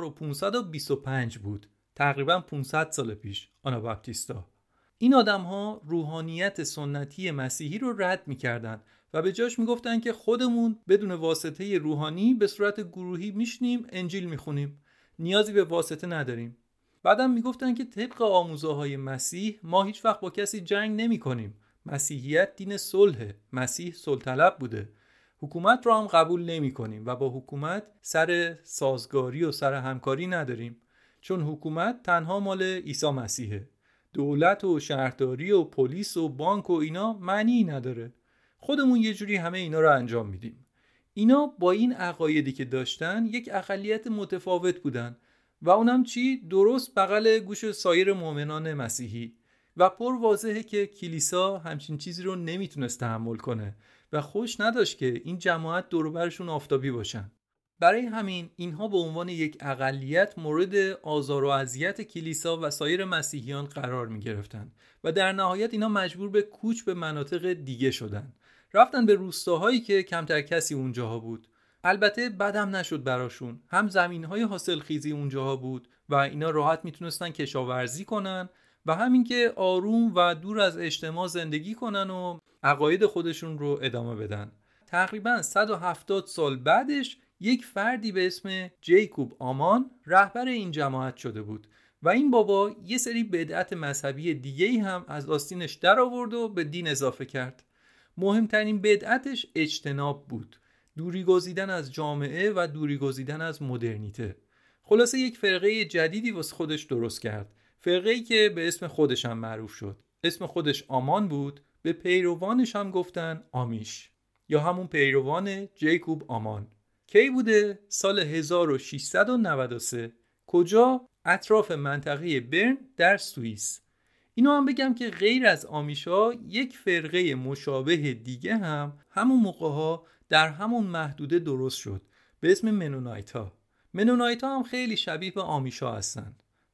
1525 بود، تقریبا 500 سال پیش. آناباپتیستا این آدم‌ها روحانیت سنتی مسیحی رو رد می‌کردن و به جاش میگفتن که خودمون بدون واسطه روحانی به صورت گروهی میشنیم انجیل میخونیم، نیازی به واسطه نداریم. بعدم میگفتن که طبق آموزه‌های مسیح ما هیچ وقت با کسی جنگ نمی‌کنیم، مسیحیت دین صلحه، مسیح صلح طلب بوده، حکومت رو هم قبول نمی‌کنیم و با حکومت سر سازگاری و سر همکاری نداریم، چون حکومت تنها مال عیسی مسیحه، دولت و شهرداری و پلیس و بانک و اینا معنی نداره، خودمون یه جوری همه اینا رو انجام میدیم. اینا با این عقایدی که داشتن یک اقلیت متفاوت بودن و اونم چی؟ درست بغل گوش سایر مؤمنان مسیحی. و پر واضحه که کلیسا همچین چیزی رو نمیتونست تحمل کنه و خوش نداشت که این جماعت دور و برشون آفتابی باشن. برای همین اینها به عنوان یک اقلیت مورد آزار و اذیت کلیسا و سایر مسیحیان قرار می گرفتن و در نهایت اینا مجبور به کوچ به مناطق دیگه شدن. رفتن به روستاهایی که کمتر کسی اونجاها بود. البته بدم نشد براشون، هم زمینهای حاصلخیزی اونجاها بود و اینا راحت میتونستن کشاورزی کنن و همین که آروم و دور از اجتماع زندگی کنن و عقاید خودشون رو ادامه بدن. تقریبا 170 سال بعدش یک فردی به اسم جیکوب آمان رهبر این جماعت شده بود و این بابا یه سری بدعت مذهبی دیگه‌ای هم از آستینش در آورد و به دین اضافه کرد. مهمترین بدعتش اجتناب بود، دوری گزیدن از جامعه و دوری گزیدن از مدرنیته. خلاصه یک فرقه جدیدی واسه خودش درست کرد، فرقه‌ای که به اسم خودش هم معروف شد. اسم خودش آمان بود، به پیروانش هم گفتن آمیش یا همون پیروان جیکوب آمان. کی بوده؟ سال 1693. کجا؟ اطراف منطقه برن در سوئیس. اینو هم بگم که غیر از آمیشا یک فرقه مشابه دیگه هم همون موقع‌ها در همون محدوده درست شد به اسم منونایت‌ها. منونایت‌ها هم خیلی شبیه به آمیشا هستن.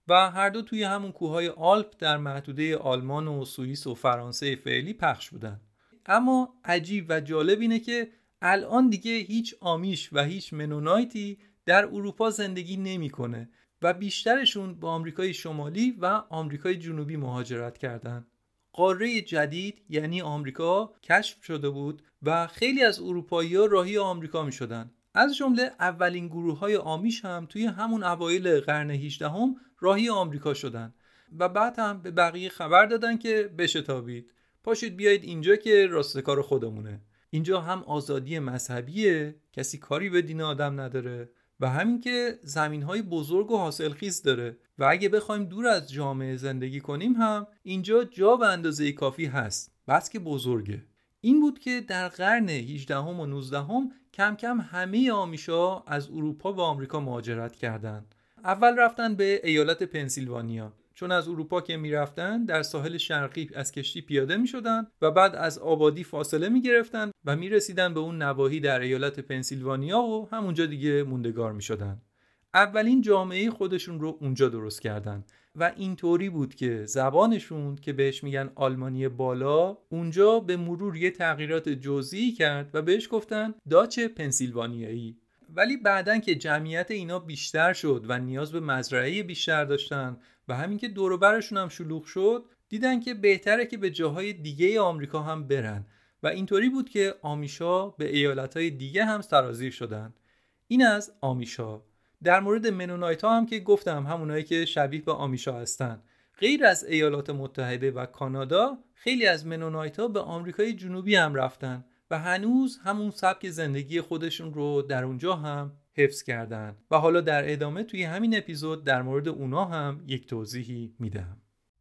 و هر دو توی همون کوههای آلپ در محدوده آلمان و سوئیس و فرانسه فعلی پخش بودن. اما عجیب و جالب اینه که الان دیگه هیچ آمیش و هیچ منونایتی در اروپا زندگی نمی‌کنه و بیشترشون به آمریکای شمالی و آمریکای جنوبی مهاجرت کردن. قاره جدید یعنی آمریکا کشف شده بود و خیلی از اروپایی‌ها راهی آمریکا می‌شدن. از جمله اولین گروه‌های آمیش هم توی همون اوایل قرن 18 راهی آمریکا شدن و بعد هم به بقیه خبر دادن که بشتابید، پاشید بیایید اینجا که راستکار خودمونه. اینجا هم آزادی مذهبیه، کسی کاری به دین آدم نداره و همین که زمین‌های بزرگ و حاصلخیز داره و اگه بخوایم دور از جامعه زندگی کنیم هم اینجا جا به اندازه کافی هست، بس که بزرگه. این بود که در قرن 18 و 19 کم کم همه آمیشا از اروپا به آمریکا مهاجرت کردند. اول رفتن به ایالت پنسیلوانیا، چون از اروپا که میرفتن در ساحل شرقی از کشتی پیاده میشدن و بعد از آبادی فاصله میگرفتن و میرسیدن به اون نواحی در ایالت پنسیلوانیا و همونجا دیگه موندگار میشدن. اولین جامعه خودشون رو اونجا درست کردن و اینطوری بود که زبانشون که بهش میگن آلمانی بالا اونجا به مرور یه تغییرات جزئی کرد و بهش گفتن داچه پنسیلوانیایی. ولی بعدن که جمعیت اینا بیشتر شد و نیاز به مزرعه بیشتر داشتن و همین که دور و برشون هم شلوغ شد، دیدن که بهتره که به جاهای دیگه آمریکا هم برن و اینطوری بود که آمیشا به ایالتهای دیگه هم سرازیر شدن. این از آمیشا. در مورد منونایت ها هم که گفتم، همونایی که شبیه به آمیشا هستن. غیر از ایالات متحده و کانادا، خیلی از منونایت ها به آمریکای جنوبی هم رفتن و هنوز همون سبک زندگی خودشون رو در اونجا هم حفظ کردن و حالا در ادامه توی همین اپیزود در مورد اونا هم یک توضیحی میدم.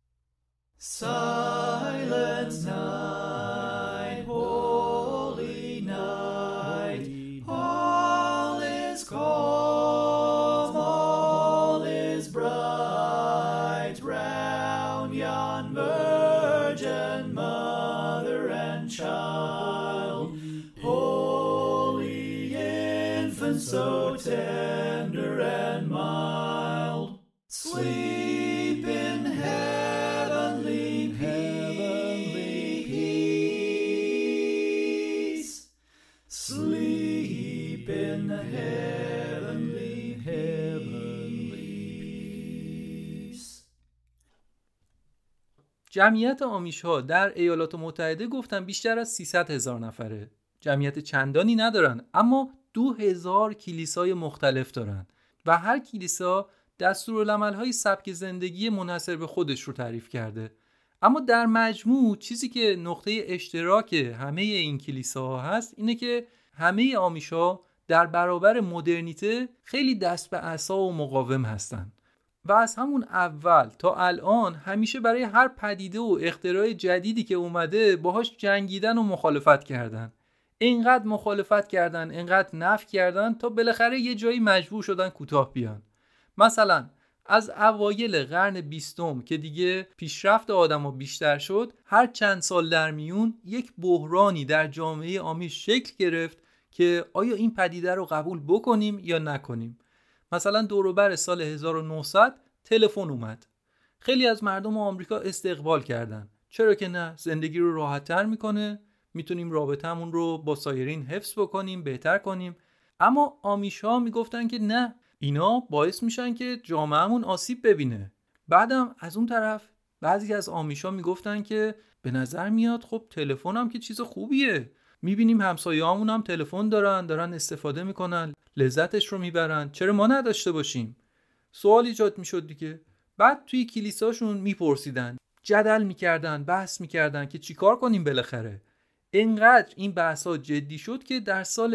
Silent night, holy night, all is calm, all is bright, round yon virgin mother and child, holy infant so tender and mild, sleep in heavenly peace, sleep in heavenly peace. جمعیت آمیش‌ها در ایالات متحده گفتن بیشتر از 300,000 نفره. جمعیت چندانی ندارن، اما 2000 کلیسای مختلف دارن و هر کلیسا دستورالعمل‌های سبک زندگی منحصر به خودش رو تعریف کرده. اما در مجموع چیزی که نقطه اشتراک همه این کلیساها هست اینه که همه آمیشا در برابر مدرنیته خیلی دست به عصا و مقاوم هستن و از همون اول تا الان همیشه برای هر پدیده و اختراع جدیدی که اومده باهاش جنگیدن و مخالفت کردن. اینقدر مخالفت کردن، اینقدر نفی کردن تا بالاخره یه جایی مجبور شدن کوتاه بیان. مثلا از اوایل قرن 20 که دیگه پیشرفت آدم‌ها بیشتر شد، هر چند سال در میون یک بحرانی در جامعه آمیش شکل گرفت که آیا این پدیده رو قبول بکنیم یا نکنیم. مثلا دور و بر سال 1900 تلفن اومد. خیلی از مردم آمریکا استقبال کردن. چرا که نه، زندگی رو راحت‌تر میکنه، میتونیم رابطمون رو با سایرین حفظ بکنیم، بهتر کنیم. اما آمیش‌ها میگفتن که نه، اینا باعث میشن که جامعهمون آسیب ببینه. بعدم از اون طرف بعضی از آمیش‌ها میگفتن که به نظر میاد خب تلفن هم که چیز خوبیه، میبینیم همسایه‌هامون هم تلفن دارن استفاده میکنن، لذتش رو میبرن، چرا ما نداشته باشیم؟ سوال ایجاد میشد دیگه. بعد توی کلیساشون میپرسیدن، جدل میکردن، بحث میکردن که چیکار کنیم بالاخره. اینقدر این بحث‌ها جدی شد که در سال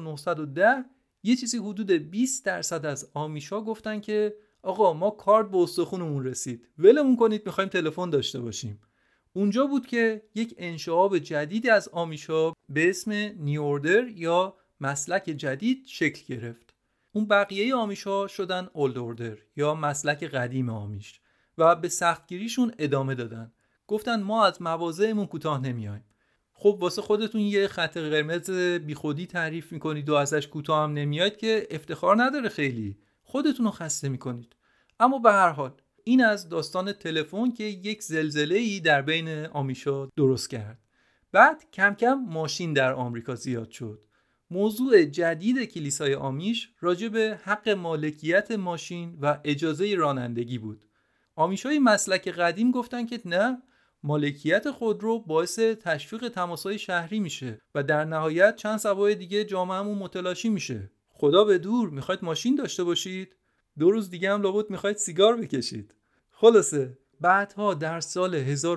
1910 یه چیزی حدود 20% از آمیشا گفتن که آقا ما کارد به استخونمون رسید، ولمون کنید، میخوایم تلفن داشته باشیم. اونجا بود که یک انشعاب جدیدی از آمیشا به اسم نیو اوردر یا مسلک جدید شکل گرفت. اون بقیه آمیشا شدن اولد اوردر یا مسلک قدیم آمیش و به سختگیریشون ادامه دادن. گفتن ما از مواضعمون کوتاه نمیایم. خب واسه خودتون یه خط قرمز بیخودی تعریف میکنید و ازش کوتاه هم نمیاید که افتخار نداره، خیلی خودتون رو خسته میکنید. اما به هر حال این از داستان تلفن که یک زلزله‌ای در بین آمیشا درست کرد. بعد کم کم ماشین در آمریکا زیاد شد. موضوع جدید کلیسای آمیش راجع به حق مالکیت ماشین و اجازه رانندگی بود. آمیشای مسلک قدیم گفتن که نه، مالکیت خودرو باعث تشویق تماس‌های شهری میشه و در نهایت چند سبای دیگه جامعه‌مون متلاشی میشه. خدا به دور، میخواید ماشین داشته باشید؟ 2 روز دیگه هم لابد میخواید سیگار بکشید. خلاصه بعدها در سال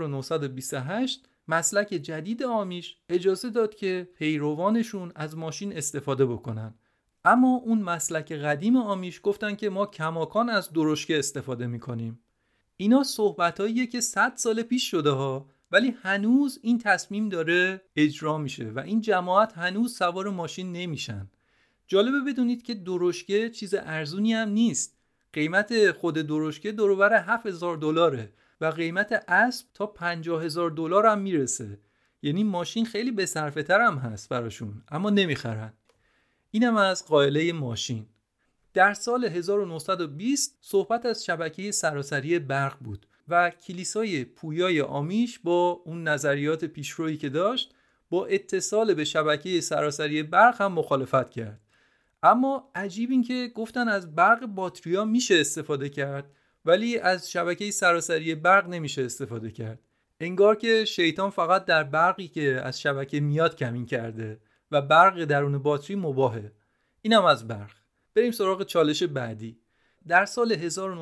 1928 مسلک جدید آمیش اجازه داد که پیروانشون از ماشین استفاده بکنن. اما اون مسلک قدیم آمیش گفتن که ما کماکان از درشکه استفاده میکنیم. اینا صحبتاییه که 100 سال پیش شده ها، ولی هنوز این تصمیم داره اجرا میشه و این جماعت هنوز سوار ماشین نمیشن. جالبه بدونید که درشکه چیز ارزونی هم نیست. قیمت خود درشکه دور و بر $7,000 و قیمت اسب تا $50,000 هم میرسه. یعنی ماشین خیلی بصرفه تر هم هست براشون، اما نمیخرن. اینم از قائله ماشین. در سال 1920 صحبت از شبکه سراسری برق بود و کلیسای پویای آمیش با اون نظریات پیشرویی که داشت با اتصال به شبکه سراسری برق هم مخالفت کرد. اما عجیب این که گفتن از برق باتریا میشه استفاده کرد ولی از شبکه سراسری برق نمیشه استفاده کرد. انگار که شیطان فقط در برقی که از شبکه میاد کمین کرده و برق درون باتری مباهه. اینم از برق. بریم سراغ چالش بعدی. در سال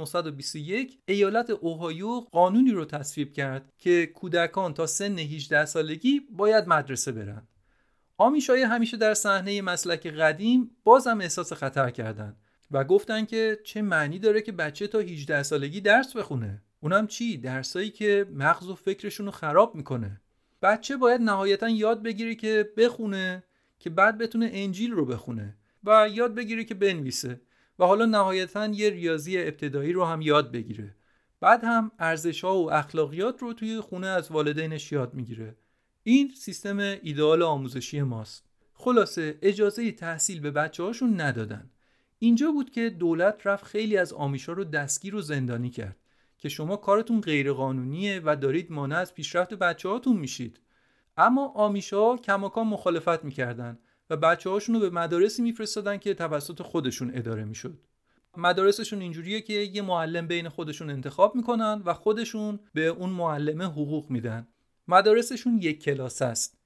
1921 ایالت اوهایو قانونی رو تصویب کرد که کودکان تا سن 18 سالگی باید مدرسه برن. آمیشای همیشه در صحنه مسلک قدیم بازم احساس خطر کردن و گفتن که چه معنی داره که بچه تا 18 سالگی درس بخونه؟ اونم چی؟ درسایی که مغز و فکرشون رو خراب میکنه. بچه باید نهایتاً یاد بگیره که بخونه که بعد بتونه انجیل رو بخونه و یاد بگیره که بنویسه و حالا نهایتاً یه ریاضی ابتدایی رو هم یاد بگیره. بعد هم ارزش‌ها و اخلاقیات رو توی خونه از والدینش یاد میگیره. این سیستم ایدئال آموزشی ماست. خلاصه اجازه تحصیل به بچه‌هاشون ندادن. اینجا بود که دولت رفت خیلی از آمیشا رو دستگیر و زندانی کرد که شما کارتون غیر قانونیه و دارید مانع از پیشرفت بچه‌هاتون میشید. اما آمیشا کماکان مخالفت میکردن و بچه‌هاشون رو به مدارسی میفرستادن که توسط خودشون اداره میشد. مدارسشون اینجوریه که یه معلم بین خودشون انتخاب میکنن و خودشون به اون معلمه حقوق میدن. مدارسشون یک کلاس است.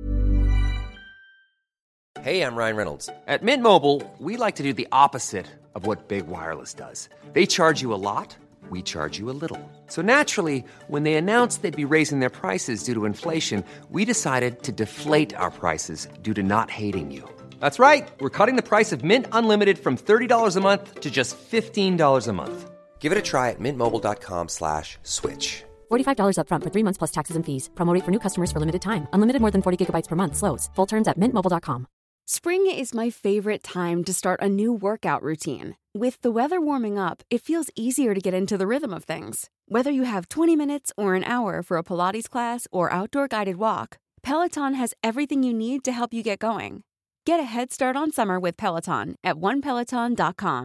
Hey, I'm Ryan Reynolds. At Mint Mobile, we like to do the opposite of what Big Wireless does. They charge you a lot, we charge you a little. So naturally, when they announced they'd be raising their prices due to inflation, we decided to deflate our prices due to not hating you. That's right. We're cutting the price of Mint Unlimited from $30 a month to just $15 a month. Give it a try at mintmobile.com/switch. $45 up front for 3 months plus taxes and fees. Promo rate for new customers for limited time. Unlimited more than 40 gigabytes per month. Slows full terms at mintmobile.com. Spring is my favorite time to start a new workout routine. With the weather warming up, it feels easier to get into the rhythm of things. Whether you have 20 minutes or an hour for a Pilates class or outdoor guided walk, Peloton has everything you need to help you get going. Get a head start on summer with Peloton at onepeloton.com.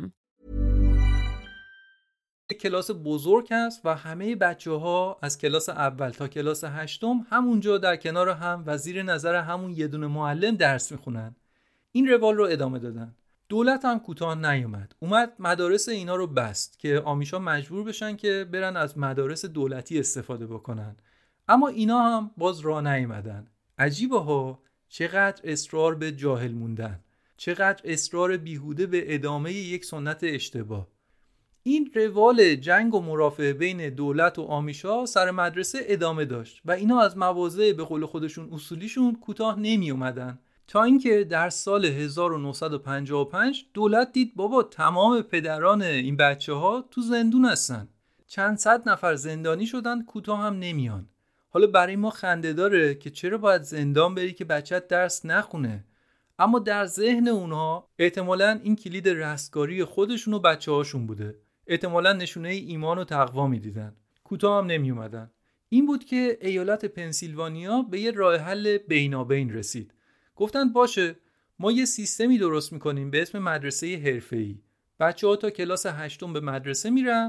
کلاس بزرگ هست و همه بچه‌ها از کلاس اول تا کلاس 8 همونجا در کنار هم و زیر نظر همون یه دونه معلم درس میخونن. این روال رو ادامه دادن. دولت هم کوتاه نیومد. اومد مدارس اینا رو بست که آمیشا مجبور بشن که برن از مدارس دولتی استفاده بکنن. اما اینا هم باز راه نیومدن. عجیبه ها، چقدر اصرار به جاهل موندن. چقدر اصرار بیهوده به ادامه یک سنت اشتباه. این روال جنگ و مرافعه بین دولت و آمیشا سر مدرسه ادامه داشت و اینا از مواضع به قول خودشون اصولیشون کوتاه نمی اومدن تا اینکه در سال 1955 دولت دید بابا تمام پدران این بچه‌ها تو زندون هستن. چند صد نفر زندانی شدن، کوتاه هم نمیان. حالا برای ما خنده داره که چرا باید زندان بری که بچت درس نخونه، اما در ذهن اونها احتمالاً این کلید رستگاری خودشون و بچه‌هاشون بوده. احتمالاً نشونه ایمان و تقوا می‌دیدن. کوتاه هم نمی اومدن. این بود که ایالت پنسیلوانیا به یه راه حل بینابین رسید. گفتن باشه، ما یه سیستمی درست می‌کنیم به اسم مدرسه حرفه‌ای. بچه‌ها تا کلاس 8 به مدرسه میرن،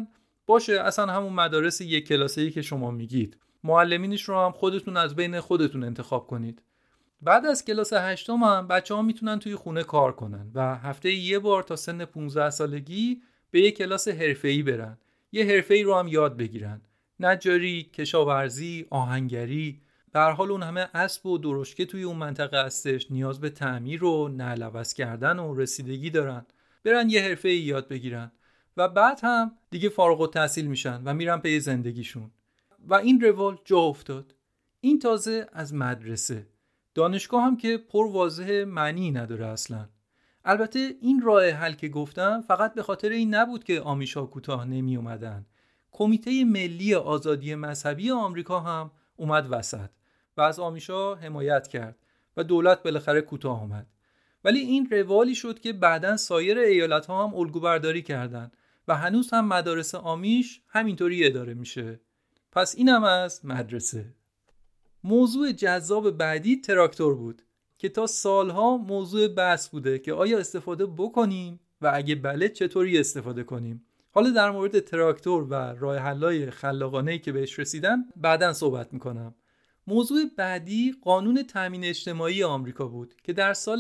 باشه اصلا همون مدارس یک کلاسه‌ای که شما میگید، معلمینش رو هم خودتون از بین خودتون انتخاب کنید. بعد از کلاس 8 هم بچه‌ها میتونن توی خونه کار کنن و هفته یه بار تا سن 15 سالگی به یک کلاس حرفه‌ای برن، یه حرفه‌ای رو هم یاد بگیرن، نجاری، کشاورزی، آهنگری. به هر حال اون همه اسب و درشکه توی اون منطقه هستش، نیاز به تعمیر و نعل عوض کردن و رسیدگی دارن، برن یه حرفه‌ای یاد بگیرن و بعد هم دیگه فارغ التحصیل میشن و میرن پی زندگیشون. و این روال جا افتاد. این تازه از مدرسه. دانشگاه هم که پر واضح معنی نداره اصلا. البته این راه حل که گفتم فقط به خاطر این نبود که آمیشا کوتاه نمی اومدن. کمیته ملی آزادی مذهبی آمریکا هم اومد وسط و از آمیشا حمایت کرد و دولت بالاخره کوتاه اومد. ولی این روالی شد که بعداً سایر ایالت‌ها هم الگوبرداری کردن و هنوز هم مدارس آمیش همینطوری اداره میشه. پس اینم از مدرسه. موضوع جذاب بعدی تراکتور بود که تا سالها موضوع بحث بوده که آیا استفاده بکنیم و اگه بله چطوری استفاده کنیم. حالا در مورد تراکتور و راه حل‌های خلاقانه‌ای که بهش رسیدن بعداً صحبت میکنم. موضوع بعدی قانون تامین اجتماعی آمریکا بود که در سال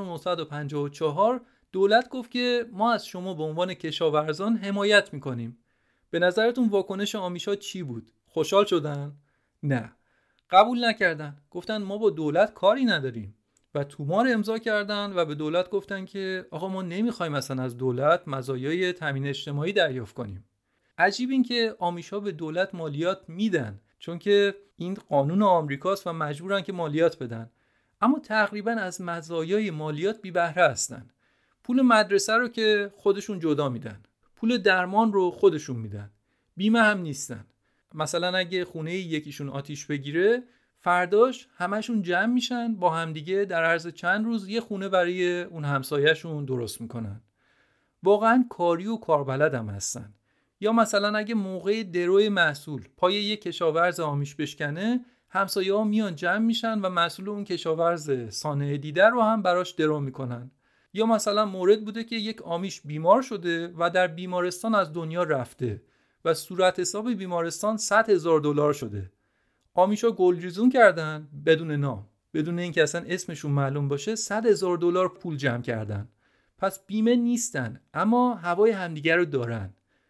1954 دولت گفت که ما از شما به عنوان کشاورزان حمایت میکنیم. به نظرتون واکنش آمیشا چی بود؟ خوشحال شدن؟ نه. قبول نکردن. گفتن ما با دولت کاری نداریم و تومار امضا کردن و به دولت گفتن که آقا ما نمیخوایم اصلا از دولت مزایای تامین اجتماعی دریافت کنیم. عجیب این که آمیشا به دولت مالیات میدن چون که این قانون آمریکاست و مجبورن که مالیات بدن، اما تقریبا از مزایای مالیات بی بهره هستن. پول مدرسه رو که خودشون جدا میدن، پول درمان رو خودشون میدن، بیمه هم نیستن. مثلا اگه خونه یکیشون آتیش بگیره فرداش همشون جمع میشن با همدیگه در عرض چند روز یه خونه برای اون همسایه‌شون درست میکنن. واقعا کاری و کاربلد هم هستن. یا مثلا اگه موقع دروی محصول پای یک کشاورز آمیش بشکنه، همسایه‌ها میان جمع میشن و محصول اون کشاورز صانع دیده رو هم براش درو میکنن. یا مثلا مورد بوده که یک آمیش بیمار شده و در بیمارستان از دنیا رفته و صورت حساب بیمارستان $100,000 شده. آمیشا گلریزون کردن بدون نام، بدون اینکه اصلا اسمشون معلوم باشه $100,000 پول جمع کردن. پس بیمه نیستن اما هوای همدیگر رو دارن.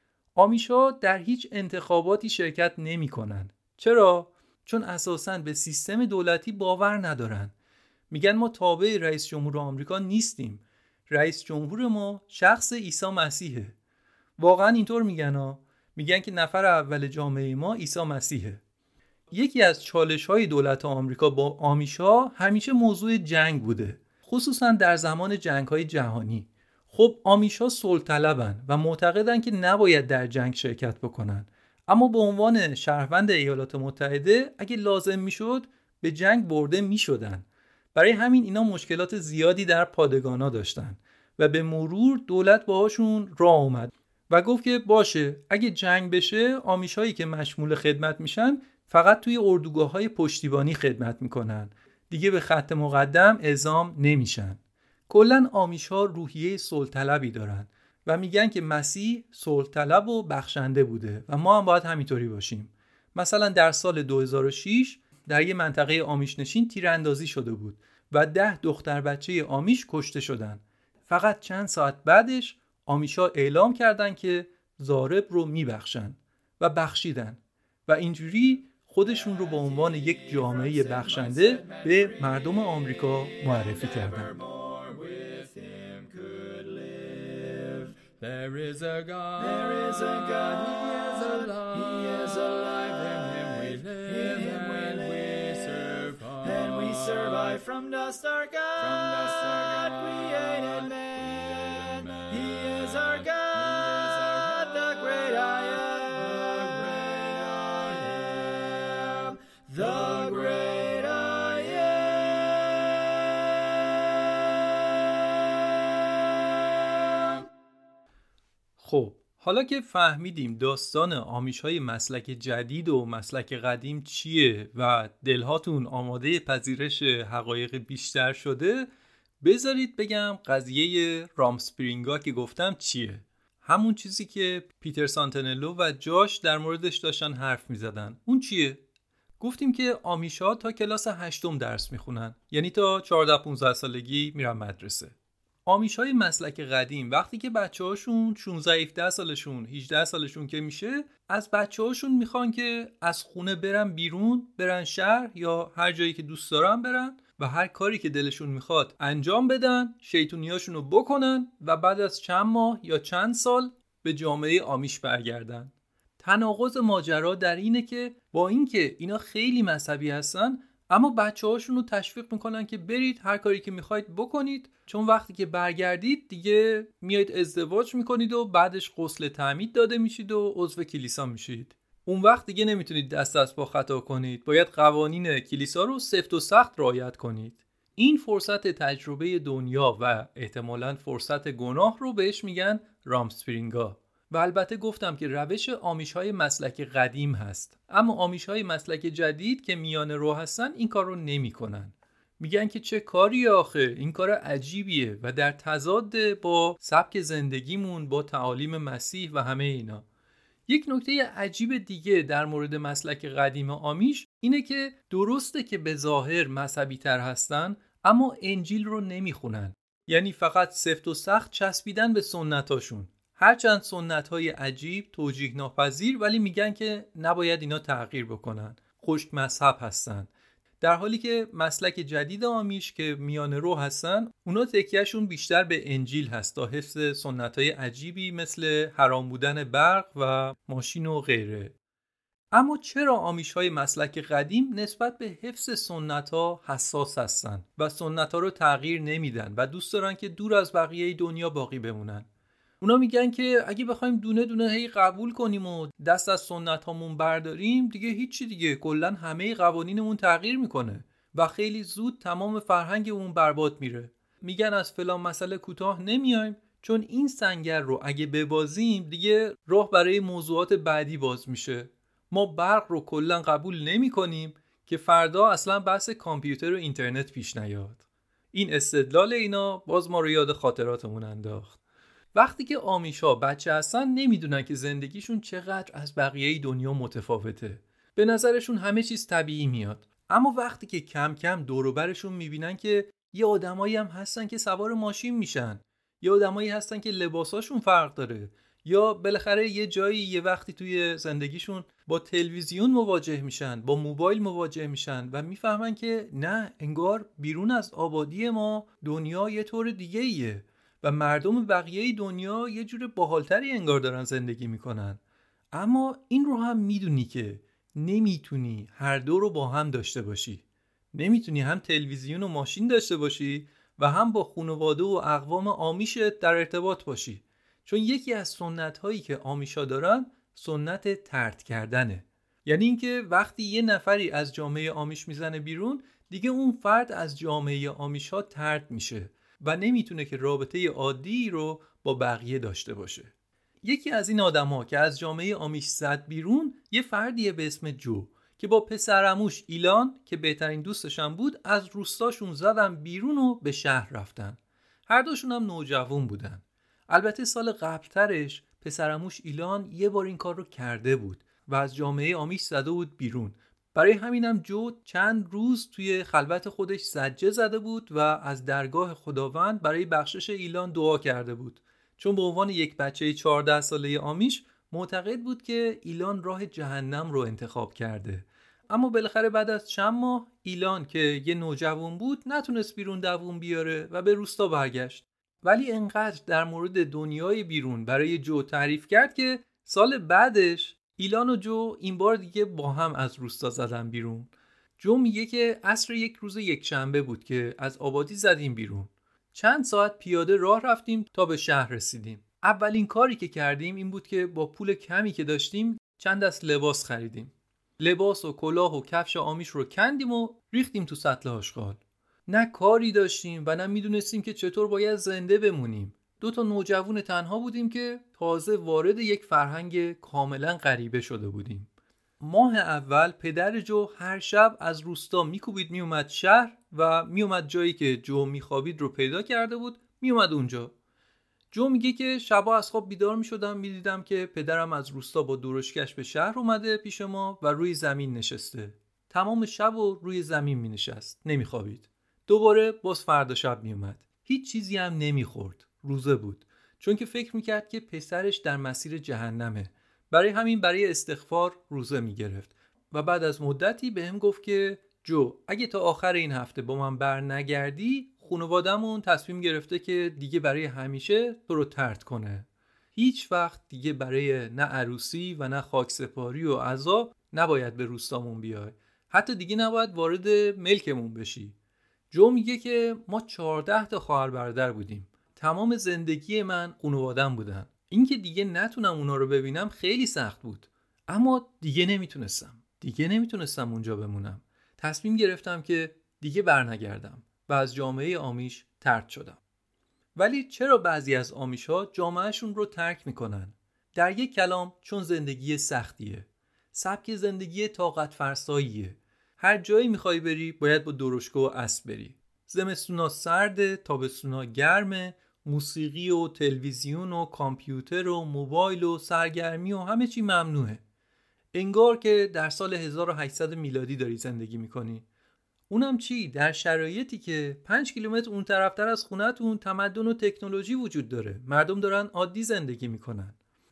آمیشا در هیچ انتخاباتی شرکت نمی کنن. چرا؟ چون اساساً به سیستم دولتی باور ندارن. میگن ما تابع رئیس جمهور آمریکا نیستیم. رئیس جمهور ما شخص عیسی مسیحه. واقعاً اینطور میگن ها. میگن که نفر اول جامعه ما عیسی مسیحه. یکی از چالش‌های دولت آمریکا با آمیشا همیشه موضوع جنگ بوده، خصوصاً در زمان جنگ‌های جهانی. خب آمیشا صلح طلبن و معتقدن که نباید در جنگ شرکت بکنن، اما به عنوان شهروند ایالات متحده اگه لازم میشد به جنگ برده میشدن. برای همین اینا مشکلات زیادی در پادگانا داشتن و به مرور دولت باهاشون راه اومد و گفت که باشه اگه جنگ بشه آمیشایی که مشمول خدمت میشن فقط توی اردوگاه‌های پشتیبانی خدمت میکنن، دیگه به خط مقدم اعزام نمیشن. کلاً آمیش‌ها روحیه صلح طلبی دارن و میگن که مسیح صلح طلب و بخشنده بوده و ما هم باید همینطوری باشیم. مثلا در سال 2006 در یه منطقه آمیش نشین تیراندازی شده بود و 10 دختر بچه آمیش کشته شدن. فقط چند ساعت بعدش آمیش‌ها اعلام کردن که ضارب رو میبخشن و بخشیدن و اینجوری خودشون رو به عنوان یک جامعه بخشنده به مردم آمریکا معرفی کردن. There is a God, there is a God, He is alive, He is alive, in Him we live, in Him we serve, and we survive from dust our God, created man, He is our God, the great I am, the great I am. خب حالا که فهمیدیم داستان آمیش‌های مسلک جدید و مسلک قدیم چیه و دلهاتون آماده پذیرش حقایق بیشتر شده، بذارید بگم قضیه رامسپرینگا که گفتم چیه. همون چیزی که پیتر سانتنلو و جاش در موردش داشتن حرف میزدن. اون چیه؟ گفتیم که آمیشا تا کلاس 8 درس میخونن، یعنی تا 14-15 سالگی میرن مدرسه. آمیشای مسلک قدیم وقتی که بچه‌هاشون 16-17 سالشون 18 سالشون که میشه، از بچه‌هاشون میخوان که از خونه برن بیرون، برن شهر یا هر جایی که دوست دارن برن و هر کاری که دلشون میخواد انجام بدن، شیطونیاشونو بکنن و بعد از چند ماه یا چند سال به جامعه آمیش برگردن. تناقض ماجرا در اینه که با اینکه اینا خیلی مذهبی هستن، اما بچه‌هاشون رو تشویق میکنن که برید هر کاری که میخواید بکنید، چون وقتی که برگردید دیگه میایید ازدواج میکنید و بعدش غسل تعمید داده میشید و عضو کلیسا میشید. اون وقت دیگه نمیتونید دست از پا خطا کنید، باید قوانین کلیسا رو سفت و سخت رعایت کنید. این فرصت تجربه دنیا و احتمالاً فرصت گناه رو بهش میگن رامسپرینگا. و البته گفتم که روش آمیش‌های مسلک قدیم هست، اما آمیش‌های مسلک جدید که میان رو هستن این کار رو نمی‌کنن. میگن که چه کاری آخه، این کار عجیبیه و در تضاد با سبک زندگیمون، با تعالیم مسیح و همه اینا. یک نکته عجیب دیگه در مورد مسلک قدیم آمیش اینه که درسته که به ظاهر مذهبی تر هستن، اما انجیل رو نمیخونن. یعنی فقط سفت و سخت چسبیدن به سنتاشون. هرچند سنت‌های عجیب، توجیه ناپذیر، ولی میگن که نباید اینا تغییر بکنن. خشک مذهب هستن. در حالی که مسلک جدید آمیش که میان رو هستن، اونا تکیهشون بیشتر به انجیل هست تا حفظ سنت‌های عجیبی مثل حرام بودن برق و ماشین و غیره. اما چرا آمیش‌های مسلک قدیم نسبت به حفظ سنت‌ها حساس هستن و سنت‌ها رو تغییر نمیدن و دوست دارن که دور از بقیه دنیا باقی بمونن؟ اونا میگن که اگه بخوایم دونه دونه هی قبول کنیم و دست از سنت هامون برداریم، دیگه هیچی، دیگه کلن همه قوانینمون تغییر میکنه و خیلی زود تمام فرهنگمون برباد میره. میگن از فلان مسئله کوتاه نمیایم، چون این سنگر رو اگه ببازیم دیگه راه برای موضوعات بعدی باز میشه. ما برق رو کلن قبول نمی کنیم که فردا اصلا بحث کامپیوتر و اینترنت پیش نیاد. این استدلال اینا باز ما رو یاد خاطراتمون انداخت. وقتی که آمیشا بچه هستن نمیدونن که زندگیشون چقدر از بقیه دنیا متفاوته. به نظرشون همه چیز طبیعی میاد. اما وقتی که کم کم دور و برشون میبینن که یه آدمایی هم هستن که سوار ماشین میشن، یه آدمایی هستن که لباساشون فرق داره، یا بالاخره یه جایی یه وقتی توی زندگیشون با تلویزیون مواجه میشن، با موبایل مواجه میشن و میفهمن که نه، انگار بیرون از آبادی ما دنیا یه طور دیگه ایه و مردم بقیه دنیا یه جور باحالتری انگار دارن زندگی میکنن. اما این رو هم میدونی که نمیتونی هر دو رو با هم داشته باشی. نمیتونی هم تلویزیون و ماشین داشته باشی و هم با خانواده و اقوام آمیشت در ارتباط باشی. چون یکی از سنت هایی که آمیشا دارن سنت طرد کردنه. یعنی اینکه وقتی یه نفری از جامعه آمیش میزنه بیرون، دیگه اون فرد از جامعه آمیشا طرد میشه و نمیتونه که رابطه عادی رو با بقیه داشته باشه. یکی از این آدم‌ها که از جامعه آمیش زد بیرون یه فردیه به اسم جو که با پسرعموش ایلان که بهترین دوستشون بود از روستاشون زدن بیرون و به شهر رفتن. هر دوشون هم نوجوان بودن. البته سال قبلترش پسرعموش ایلان یه بار این کار رو کرده بود و از جامعه آمیش زده بود بیرون. برای همینم جو چند روز توی خلوت خودش سجده زده بود و از درگاه خداوند برای بخشش ایلان دعا کرده بود، چون به عنوان یک بچه 14 ساله آمیش معتقد بود که ایلان راه جهنم رو انتخاب کرده. اما بالاخره بعد از چند ماه ایلان که یه نوجوان بود نتونست بیرون دووم بیاره و به روستا برگشت. ولی انقدر در مورد دنیای بیرون برای جو تعریف کرد که سال بعدش ایلان و جو این بار دیگه با هم از روستا زدن بیرون. جو میگه که عصر یک روز یکشنبه بود که از آبادی زدیم بیرون. چند ساعت پیاده راه رفتیم تا به شهر رسیدیم. اولین کاری که کردیم این بود که با پول کمی که داشتیم چند دست لباس خریدیم. لباس و کلاه و کفش آمیش رو کندیم و ریختیم تو سطل آشغال. نه کاری داشتیم و نه میدونستیم که چطور باید زنده بمونیم. 2 نوجوان تنها بودیم که تازه وارد یک فرهنگ کاملا غریبه شده بودیم. ماه اول پدر جو هر شب از روستا میکوبید میومد شهر و میومد جایی که جو میخوابید رو پیدا کرده بود، میومد اونجا. جو میگه که شبا از خواب بیدار میشدم میدیدم که پدرم از روستا با درشکش به شهر اومده پیش ما و روی زمین نشسته. تمام شب و روی زمین می نشست، نمیخوابید. دوباره باز فردا شب می اومد. هیچ چیزی هم نمیخورد. روزه بود. چون که فکر میکرد که پسرش در مسیر جهنمه. برای همین برای استغفار روزه میگرفت. و بعد از مدتی بهم گفت که جو اگه تا آخر این هفته با من بر نگردی خانواده‌مون تصمیم گرفته که دیگه برای همیشه تو رو طرد کنه. هیچ وقت دیگه برای نه عروسی و نه خاکسپاری و عزا نباید به روستامون بیای. حتی دیگه نباید وارد ملکمون بشی. جو میگه که ما 14 تا خواهر برادر بودیم. تمام زندگی من خانواده‌ام بودن. اینکه دیگه نتونم اونا رو ببینم خیلی سخت بود. اما دیگه نمیتونستم اونجا بمونم. تصمیم گرفتم که دیگه برنگردم و از جامعه آمیش طرد شدم. ولی چرا بعضی از آمیش‌ها جامعهشون رو ترک میکنن؟ در یک کلام چون زندگی سختیه. سبک زندگی طاقت فرساییه. هر جایی میخوای بری باید با درشکه و اسب بری. زمستونا سرده، تابستونا گرمه، موسیقی و تلویزیون و کامپیوتر و موبایل و سرگرمی و همه چی ممنوعه. انگار که در سال 1800 میلادی داری زندگی میکنی. اونم چی؟ در شرایطی که 5 کیلومتر اون طرفتر از خونه‌تون تمدن و تکنولوژی وجود داره. مردم دارن عادی زندگی میکنن.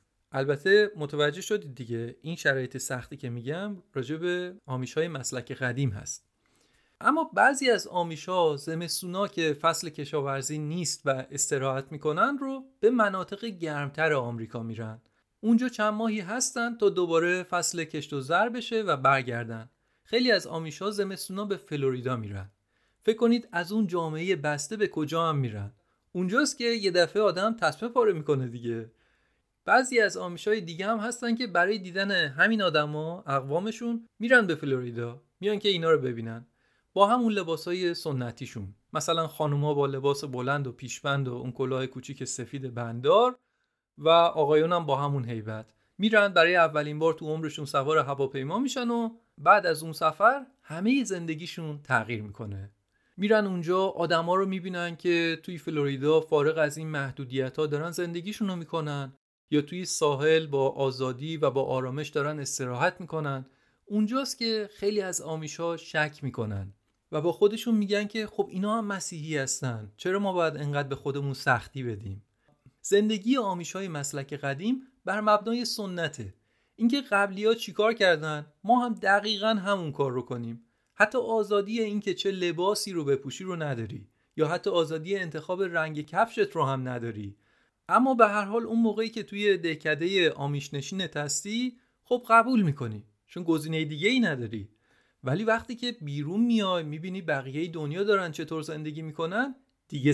البته متوجه شدید دیگه این شرایط سختی که میگم راجع به آمیش‌های مسلک قدیم هست. اما بعضی از آمیش‌ها زمستونا که فصل کشاورزی نیست و استراحت میکنن رو به مناطق گرمتر آمریکا میرن. اونجا چند ماهی هستن تا دوباره فصل کشت و زر بشه و برگردن. خیلی از آمیش‌ها زمستونا به فلوریدا میرن. فکر کنید از اون جامعه بسته به کجا هم میرن؟ اونجاست که یه دفعه آدم تسمه پاره میکنه دیگه. بعضی از آمیش‌های دیگه هم هستن که برای دیدن همین آدما اقوامشون میرن به فلوریدا، میان که اینا رو ببینن با همون لباسای سنتیشون. مثلا خانوما با لباس بلند و پیشبند و اون کلاه کوچیک سفید بندار و آقایون هم با همون هیبت میرن برای اولین بار تو عمرشون سوار هواپیما میشن و بعد از اون سفر همه زندگیشون تغییر میکنه. میرن اونجا آدما رو میبینن که توی فلوریدا فارغ از این محدودیت‌ها دارن زندگیشون رو میکنن یا توی ساحل با آزادی و با آرامش دارن استراحت میکنن. اونجاست که خیلی از آمیش‌ها شک میکنن و با خودشون میگن که خب اینا هم مسیحی هستن، چرا ما باید انقدر به خودمون سختی بدیم؟ زندگی آمیش‌های مسلک قدیم بر مبنای سنته. اینکه قبلی‌ها چیکار کردن ما هم دقیقاً همون کار رو کنیم. حتی آزادی اینکه چه لباسی رو بپوشی رو نداری یا حتی آزادی انتخاب رنگ کفشت رو هم نداری. اما به هر حال اون موقعی که توی دهکده آمیش نشینت هستی خب قبول میکنی چون گزینه دیگه ای نداری. ولی وقتی که بیرون میای میبینی بقیه دنیا دارن چطور زندگی میکنن دیگه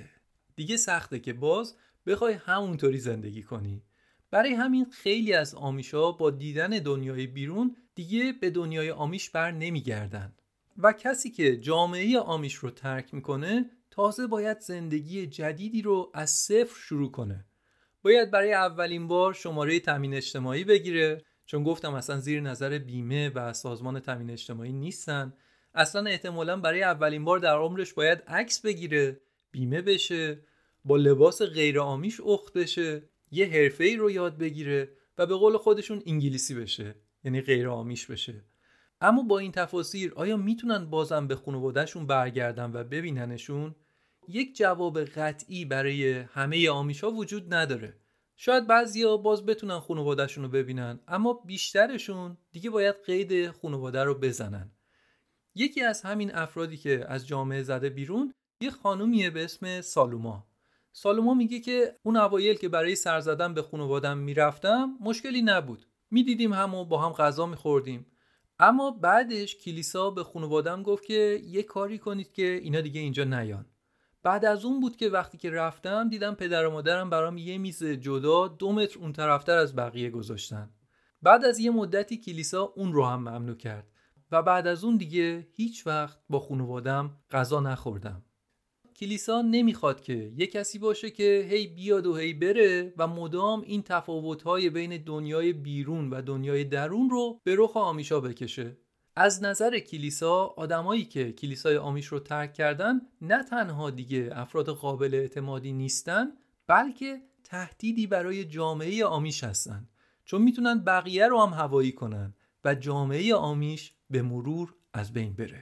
سخته که باز بخوای همونطوری زندگی کنی. برای همین خیلی از آمیشا با دیدن دنیای بیرون دیگه به دنیای آمیش بر نمیگردن و کسی که جامعه آمیش رو ترک میکنه تازه باید زندگی جدیدی رو از صفر شروع کنه. باید برای اولین بار شماره تامین اجتماعی بگیره، چون گفتم اصلا زیر نظر بیمه و سازمان تامین اجتماعی نیستن. اصلا احتمالاً برای اولین بار در عمرش باید عکس بگیره، بیمه بشه، با لباس غیر آمیش اخت بشه، یه حرفه‌ای رو یاد بگیره و به قول خودشون انگلیسی بشه، یعنی غیر آمیش بشه. اما با این تفاصیل آیا میتونن بازم به خانواده‌شون برگردن و ببیننشون؟ یک جواب قطعی برای همه آمیش‌ها وجود نداره. شاید بعضیا باز بتونن خانواده‌شون رو ببینن، اما بیشترشون دیگه باید قید خانواده رو بزنن. یکی از همین افرادی که از جامعه زده بیرون یه خانومیه به اسم سالوما میگه که اون اوایل که برای سر زدن به خانواده‌ام میرفتم مشکلی نبود. میدیدیم همو با هم غذا میخوردیم. اما بعدش کلیسا به خانواده‌ام گفت که یه کاری کنید که اینا دیگه اینجا نیان. بعد از اون بود که وقتی که رفتم دیدم پدر و مادرم برام یه میز جدا 2 متر اون طرفتر از بقیه گذاشتن. بعد از یه مدتی کلیسا اون رو هم ممنوع کرد و بعد از اون دیگه هیچ وقت با خانواده‌ام غذا نخوردم. کلیسا نمیخواد که یه کسی باشه که هی بیاد و هی بره و مدام این تفاوت‌های بین دنیای بیرون و دنیای درون رو به رخ آمیشا بکشه. از نظر کلیسا آدمایی که کلیسای آمیش رو ترک کردن نه تنها دیگه افراد قابل اعتمادی نیستن، بلکه تهدیدی برای جامعه آمیش هستن، چون میتونن بقیه رو هم هوایی کنن و جامعه آمیش به مرور از بین بره.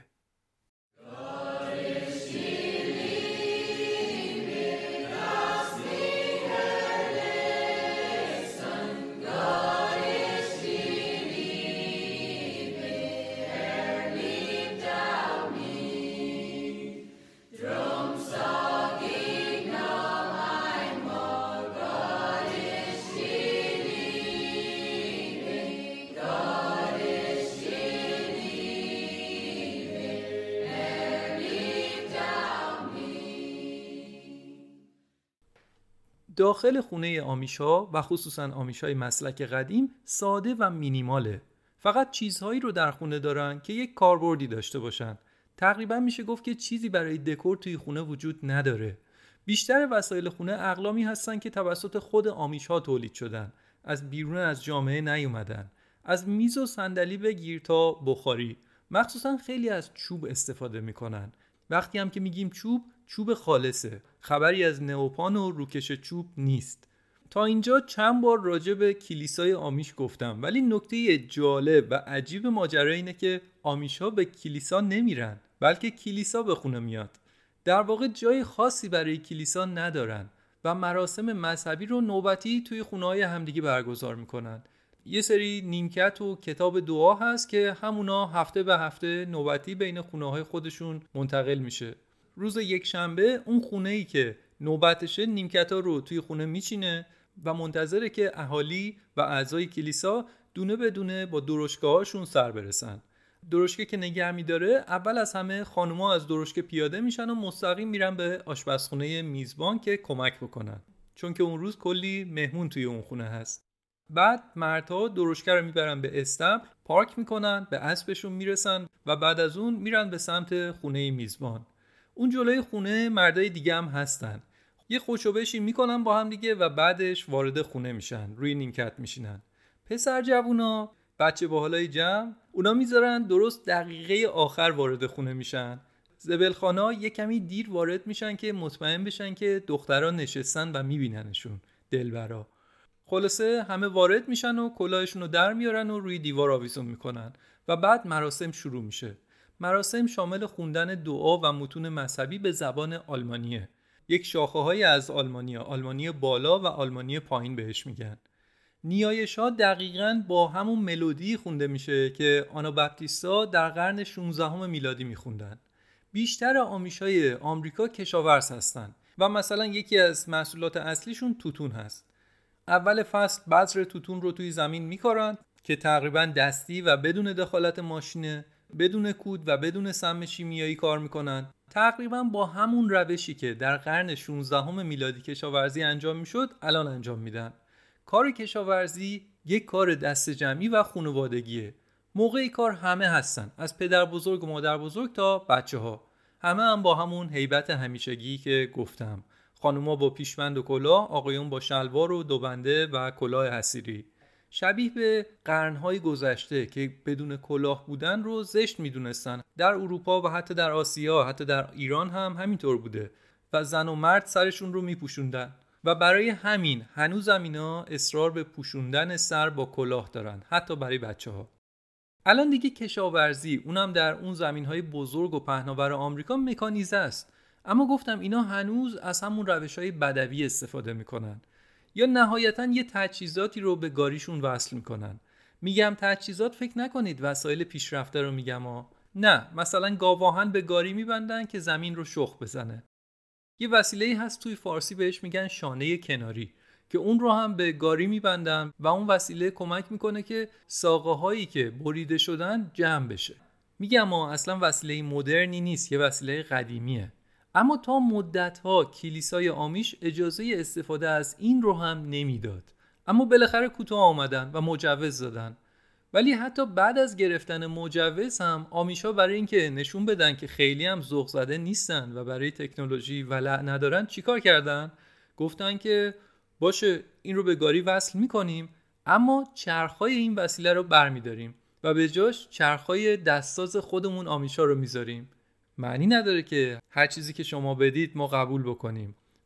داخل خونه آمیشا و خصوصا آمیشای مسلک قدیم ساده و مینیماله. فقط چیزهایی رو در خونه دارن که یک کاربردی داشته باشن. تقریبا میشه گفت که چیزی برای دکور توی خونه وجود نداره. بیشتر وسایل خونه اقلامی هستن که توسط خود آمیشا تولید شدن. از بیرون از جامعه نیومدن. از میز و صندلی بگیر تا بخاری. مخصوصا خیلی از چوب استفاده میکنن. وقتی هم که میگیم چوب خالصه، خبری از نئوپان و روکش چوب نیست. تا اینجا چند بار راجع به کلیسای آمیش گفتم، ولی نکته جالب و عجیب ماجرا اینه که آمیش‌ها به کلیسا نمیرن، بلکه کلیسا به خونه میاد. در واقع جای خاصی برای کلیسا ندارن و مراسم مذهبی رو نوبتی توی خونه‌های همدیگه برگزار میکنن. یه سری نیمکت و کتاب دعا هست که همونا هفته به هفته نوبتی بین خونه‌های خودشون منتقل میشه. روز یک شنبه اون خونه‌ای که نوبتشه نیمکت‌ها رو توی خونه میچینه و منتظره که اهالی و اعضای کلیسا دونه به دونه با درشکه‌هاشون سر برسن. درشکه که نگه می‌داره اول از همه خانوما از درشکه پیاده میشن و مستقیم میرن به آشپزخونه میزبان که کمک بکنن، چون که اون روز کلی مهمون توی اون خونه هست. بعد مردها درشکه رو میبرن به استبل، پارک میکنن، به اسبشون میرسن و بعد از اون میرن به سمت خونه میزبان. اون جلوی خونه مردای دیگه هم هستن. یه خوشوبشی میکنن با هم دیگه و بعدش وارد خونه میشن، روی نیمکت میشینن. پسر جوونا، بچه باحالای جمع، اونا میذارن درست دقیقه آخر وارد خونه میشن. زبلخانا یه کمی دیر وارد میشن که مطمئن بشن که دختران نشستن و میبیننشون، دلبرا. خلاصه همه وارد میشن و کلاهشون رو در میارن و روی دیوار آویزون میکنن و بعد مراسم شروع میشه. مراسم شامل خوندن دعا و متون مذهبی به زبان آلمانیه. یک شاخه‌های از آلمانی بالا و آلمانی پایین بهش میگن. نیایش‌ها دقیقاً با همون ملودی خونده میشه که آناباپتیستا در قرن 16 میلادی میخوندن. بیشتر آمیشای آمریکا کشاورز هستن و مثلا یکی از محصولات اصلیشون توتون هست. اول فصل بذر توتون رو توی زمین میکارن که تقریباً دستی و بدون دخالت ماشینه، بدون کود و بدون سم شیمیایی کار میکنن. تقریباً با همون روشی که در قرن 16 میلادی کشاورزی انجام میشد الان انجام میدن. کار کشاورزی یک کار دست جمعی و خانوادگیه. موقع کار همه هستن، از پدر بزرگ و مادر بزرگ تا بچه ها. همه هم با همون هیبت همیشگی که گفتم. خانوما با پیشبند و کلاه، آقایون با شلوار و دوبنده و کلاه حصیری. شبیه به قرنهای گذشته که بدون کلاه بودن رو زشت میدونستن. در اروپا و حتی در آسیا، حتی در ایران هم همینطور بوده و زن و مرد سرشون رو میپوشوندن و برای همین هنوز اینا اصرار به پوشوندن سر با کلاه دارن، حتی برای بچه‌ها. الان دیگه کشاورزی، اونم در اون زمینهای بزرگ و پهناور آمریکا، مکانیزه است. اما گفتم اینا هنوز از همون روش‌های بدوی استفاده میکنن یا نهایتاً یه تجهیزاتی رو به گاریشون وصل میکنن. میگم تجهیزات، فکر نکنید وسایل پیشرفته رو میگم ها. نه، مثلا گاواهن به گاری میبندن که زمین رو شخم بزنه. یه وسیله‌ای هست توی فارسی بهش میگن شانه کناری که اون رو هم به گاری میبندن و اون وسیله کمک میکنه که ساقه‌هایی که بریده شدن جمع بشه. میگم اصلا وسیله مدرنی نیست، یه وسیله قدیمیه. اما تا مدت‌ها کلیسای آمیش اجازه استفاده از این رو هم نمیداد. اما بالاخره کوتاه آمدن و مجوز دادن. ولی حتی بعد از گرفتن مجوز هم آمیشا برای اینکه نشون بدن که خیلی هم ذوق زده نیستن و برای تکنولوژی ولع ندارن، چیکار کردن؟ گفتن که باشه این رو به گاری وصل میکنیم، اما چرخ‌های این وسیله رو برمیداریم و به جاش چرخ‌های دستساز خودمون آمیشا رو میذاریم. معنی نداره که هر چیزی که شما بدید ما قبول بکنیم.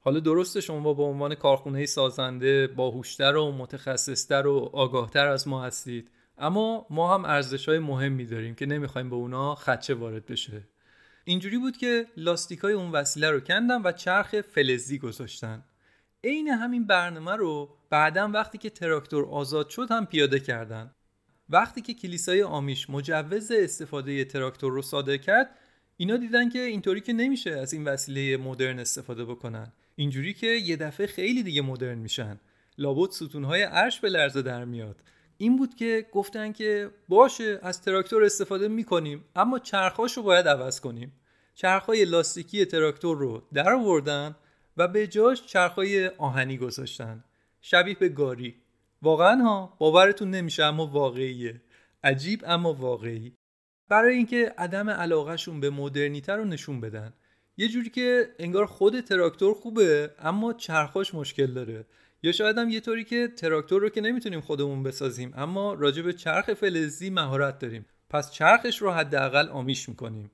حالا درسته شما با عنوان کارخونه سازنده باهوشتر و متخصصتر و آگاهتر از ما هستید، اما ما هم ارزش‌های مهمی داریم که نمیخوایم به اونا خدشه وارد بشه. اینجوری بود که لاستیکای اون وسیله رو کندن و چرخ فلزی گذاشتن. عین همین برنامه رو بعداً وقتی که تراکتور آزاد شد هم پیاده کردن. وقتی که کلیسای آمیش مجوز استفاده تراکتور رو صادر کرد، اینا دیدن که اینطوری که نمیشه از این وسیله مدرن استفاده بکنن. اینجوری که یه دفعه خیلی دیگه مدرن میشن. لابد ستونهای عرش به لرزه در میاد. این بود که گفتن که باشه از تراکتور استفاده میکنیم، اما چرخاشو باید عوض کنیم. چرخای لاستیکی تراکتور رو در آوردن و به جاش چرخای آهنی گذاشتن، شبیه به گاری. واقعا ها، باورتون نمیشه اما واقعیه. عجیب اما واقعی. برای اینکه عدم علاقهشون به مدرنیته رو نشون بدن. یه جوری که انگار خود تراکتور خوبه اما چرخاش مشکل داره. یا شاید هم یه طوری که تراکتور رو که نمیتونیم خودمون بسازیم، اما راجع به چرخ فلزی مهارت داریم، پس چرخش رو حداقل آمیش میکنیم.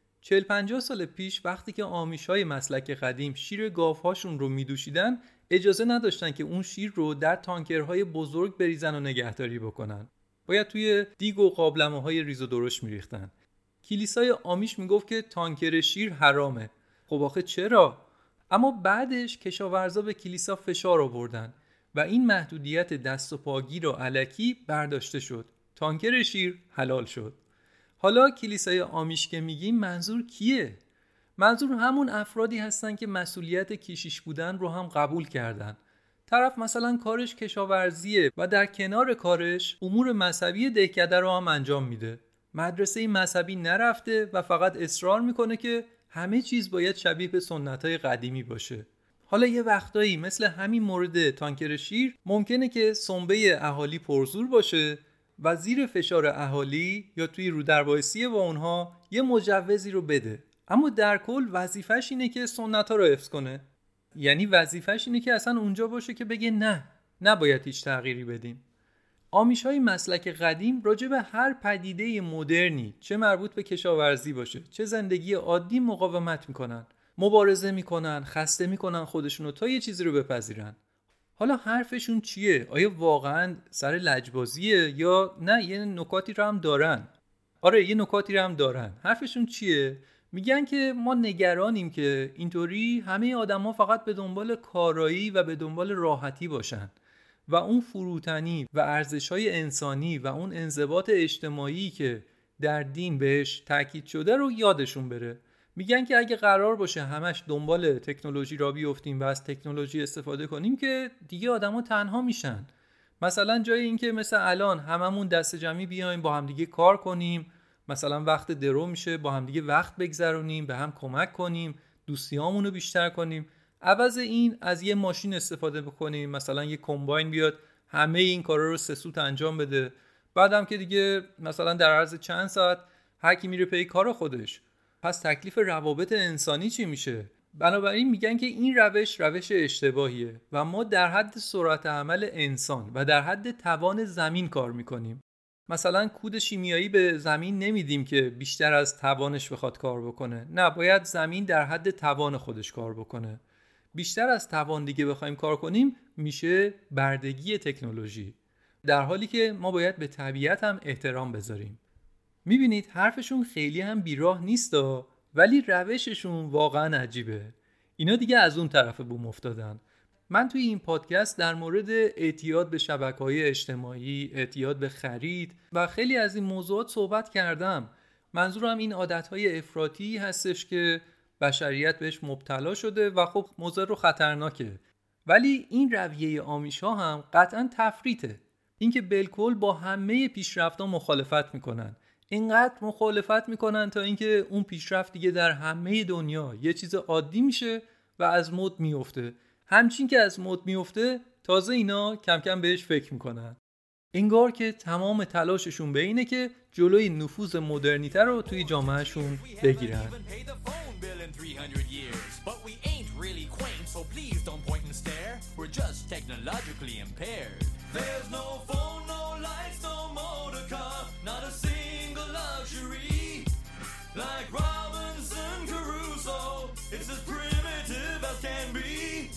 40-50 سال پیش وقتی که آمیش‌های مسلک قدیم شیر گاوهاشون رو میدوشیدن، اجازه نداشتن که اون شیر رو در تانکرهای بزرگ بریزن و نگهداری بکنن. باید توی دیگ و قابلمه‌های ریز و درشت میریختن. کلیسای آمیش میگفت که تانکر شیر حرامه. خب آخه چرا؟ اما بعدش کشاورزا به کلیسا فشار آوردن و این محدودیت دست و پاگیر و الکی برداشته شد. تانکر شیر حلال شد. حالا کلیسای آمیش که میگیم منظور کیه؟ منظور همون افرادی هستن که مسئولیت کشیش بودن رو هم قبول کردن. طرف مثلا کارش کشاورزیه و در کنار کارش امور مذهبی دهکده رو هم انجام میده. مدرسه مذهبی نرفته و فقط اصرار میکنه که همه چیز باید شبیه به سنت‌های قدیمی باشه. حالا یه وقتایی مثل همین مورد تانکر شیر ممکنه که سنبه اهالی پرزور باشه و زیر فشار اهالی یا توی رودربایستی با اونها یه مجوزی رو بده، اما در کل وظیفش اینه که سنت‌ها رو حفظ کنه. یعنی وظیفش اینه که اصلا اونجا باشه که بگه نه، نباید هیچ تغییری بدیم. آمیش‌های مسلک قدیم راجع به هر پدیده مدرنی، چه مربوط به کشاورزی باشه چه زندگی عادی، مقاومت میکنن، مبارزه میکنن، خسته میکنن خودشونو تا یه چیزی رو بپذیرن. حالا حرفشون چیه؟ آیا واقعاً سر لجبازیه یا نه یه نکاتی رو هم دارن؟ آره یه نکاتی رو هم دارن. حرفشون چیه؟ میگن که ما نگرانیم که اینطوری همه آدما فقط به دنبال کارایی و به دنبال راحتی باشن و اون فروتنی و ارزش‌های انسانی و اون انضباط اجتماعی که در دین بهش تاکید شده رو یادشون بره. میگن که اگه قرار باشه همش دنبال تکنولوژی را بیفتیم و از تکنولوژی استفاده کنیم که دیگه آدما تنها میشن. مثلا جای اینکه مثل الان هممون دست جمعی بیایم با همدیگه کار کنیم، مثلا وقت درو میشه با همدیگه وقت بگذرونیم، به هم کمک کنیم، دوستیامون رو بیشتر کنیم، عوض این از یه ماشین استفاده بکنیم، مثلا یه کمباین بیاد همه این کارا رو 3 سوت انجام بده، بعدم که دیگه مثلا در عرض چند ساعت هر کی میره پی کار خودش. پس تکلیف روابط انسانی چی میشه؟ بنابراین میگن که این روش اشتباهیه و ما در حد سرعت عمل انسان و در حد توان زمین کار میکنیم. مثلا کود شیمیایی به زمین نمیدیم که بیشتر از توانش بخواد کار بکنه. نه، باید زمین در حد توان خودش کار بکنه. بیشتر از توان دیگه بخوایم کار کنیم میشه بردگی تکنولوژی، در حالی که ما باید به طبیعت هم احترام بذاریم. میبینید حرفشون خیلی هم بیراه نیستا، ولی روششون واقعا عجیبه. اینا دیگه از اون طرف بوم افتادن. من توی این پادکست در مورد اعتیاد به شبکه‌های اجتماعی، اعتیاد به خرید و خیلی از این موضوعات صحبت کردم. منظورم این عادت‌های افراطی هستش که بشریت بهش مبتلا شده و خب مضر و خطرناکه. ولی این رویه آمیش‌ها هم قطعاً تفریطه. اینکه بالکل با همه پیشرفت‌ها مخالفت میکنن. اینقدر مخالفت میکنن تا اینکه اون پیشرفت دیگه در همه دنیا یه چیز عادی میشه و از مد میفته. همچین که از مد میفته تازه اینا کم کم بهش فکر میکنن. انگار که تمام تلاششون به اینه که جلوی نفوذ مدرنیته رو توی جامعهشون بگیرن. Like Robinson Crusoe, it's as primitive as can be.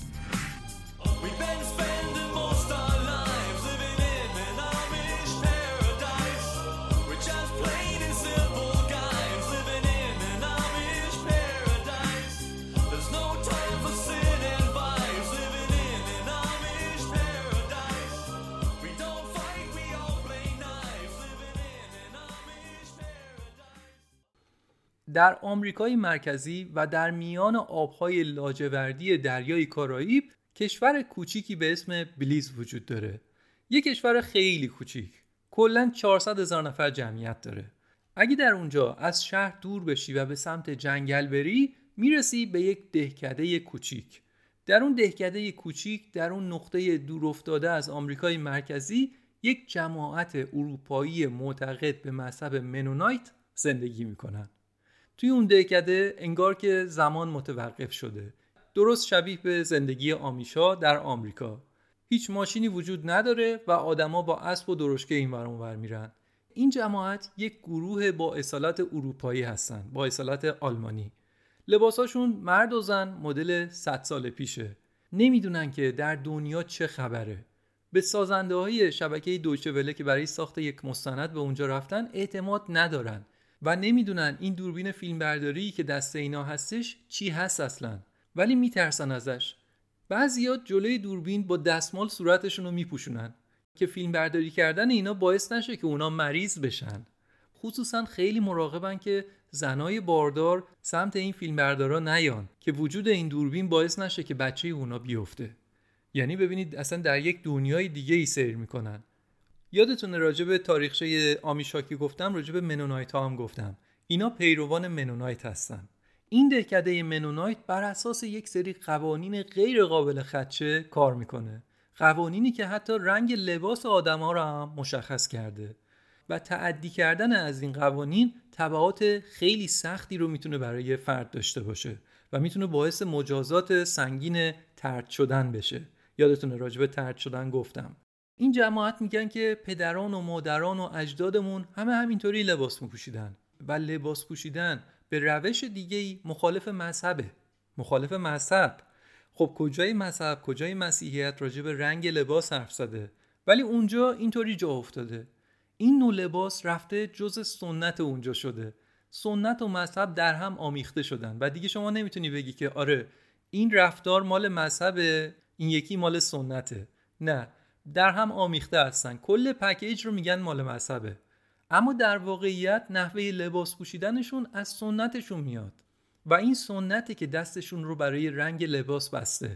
در آمریکای مرکزی و در میان آبهای لاجوردی دریای کارائیب کشور کوچیکی به اسم بلیز وجود داره. یک کشور خیلی کوچیک، کلاً 400,000 نفر جمعیت داره. اگه در اونجا از شهر دور بشی و به سمت جنگل بری، میرسی به یک دهکده کوچیک. در اون دهکده کوچیک، در اون نقطه دور افتاده از آمریکای مرکزی، یک جماعت اروپایی معتقد به مذهب منونایت زندگی میکنن. توی اون دهکده انگار که زمان متوقف شده، درست شبیه به زندگی آمیشا در آمریکا. هیچ ماشینی وجود نداره و آدما با اسب و درشکه این ور اون ور میرن. این جماعت یک گروه با اصالت اروپایی هستن، با اصالت آلمانی. لباساشون مرد و زن مدل 100 سال پیشه. نمیدونن که در دنیا چه خبره. به سازنده های شبکه دویچه وله که برای ساخت یک مستند به اونجا رفتن اعتماد ندارن و نمیدونن این دوربین فیلمبرداری که دست اینا هستش چی هست اصلا، ولی میترسن ازش. بعضیا جلوی دوربین با دستمال صورتشون رو میپوشونن که فیلمبرداری کردن اینا باعث نشه که اونا مریض بشن. خصوصا خیلی مراقبن که زنای باردار سمت این فیلمبردارا نیان که وجود این دوربین باعث نشه که بچه اونا بیفته. یعنی ببینید اصلا در یک دنیای دیگه ای سیر میکنن. یادتونه راجع به تاریخچه آمیشا که گفتم، راجع به منونایت ها هم گفتم. اینا پیروان منونایت هستن. این دهکده منونایت بر اساس یک سری قوانین غیر قابل خدشه کار میکنه. قوانینی که حتی رنگ لباس آدم‌ها را هم مشخص کرده و تعدی کردن از این قوانین تبعات خیلی سختی رو میتونه برای فرد داشته باشه و میتونه باعث مجازات سنگین طرد شدن بشه. یادتونه راجع به طرد شدن گفتم. این جماعت میگن که پدران و مادران و اجدادمون همینطوری لباس میپوشیدن و لباس پوشیدن به روش دیگه‌ای مخالف مذهبه. مخالف مذهب. خب کجای مذهب، کجای مسیحیت راجع به رنگ لباس حرف زده؟ ولی اونجا اینطوری جا افتاده. این نوع لباس رفته جز سنت اونجا شده. سنت و مذهب در هم آمیخته شدن و دیگه شما نمیتونی بگی که آره این رفتار مال مذهبه، این یکی مال سنته. نه، در هم آمیخته هستن. کل پکیج رو میگن مال مذهبه، اما در واقعیت نحوه لباس پوشیدنشون از سنتشون میاد و این سنته که دستشون رو برای رنگ لباس بسته.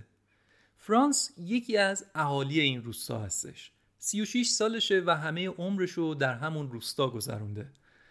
فرانس یکی از اهالی این روستا هستش. 36 سالشه و همه عمرشو در همون روستا گذرونده.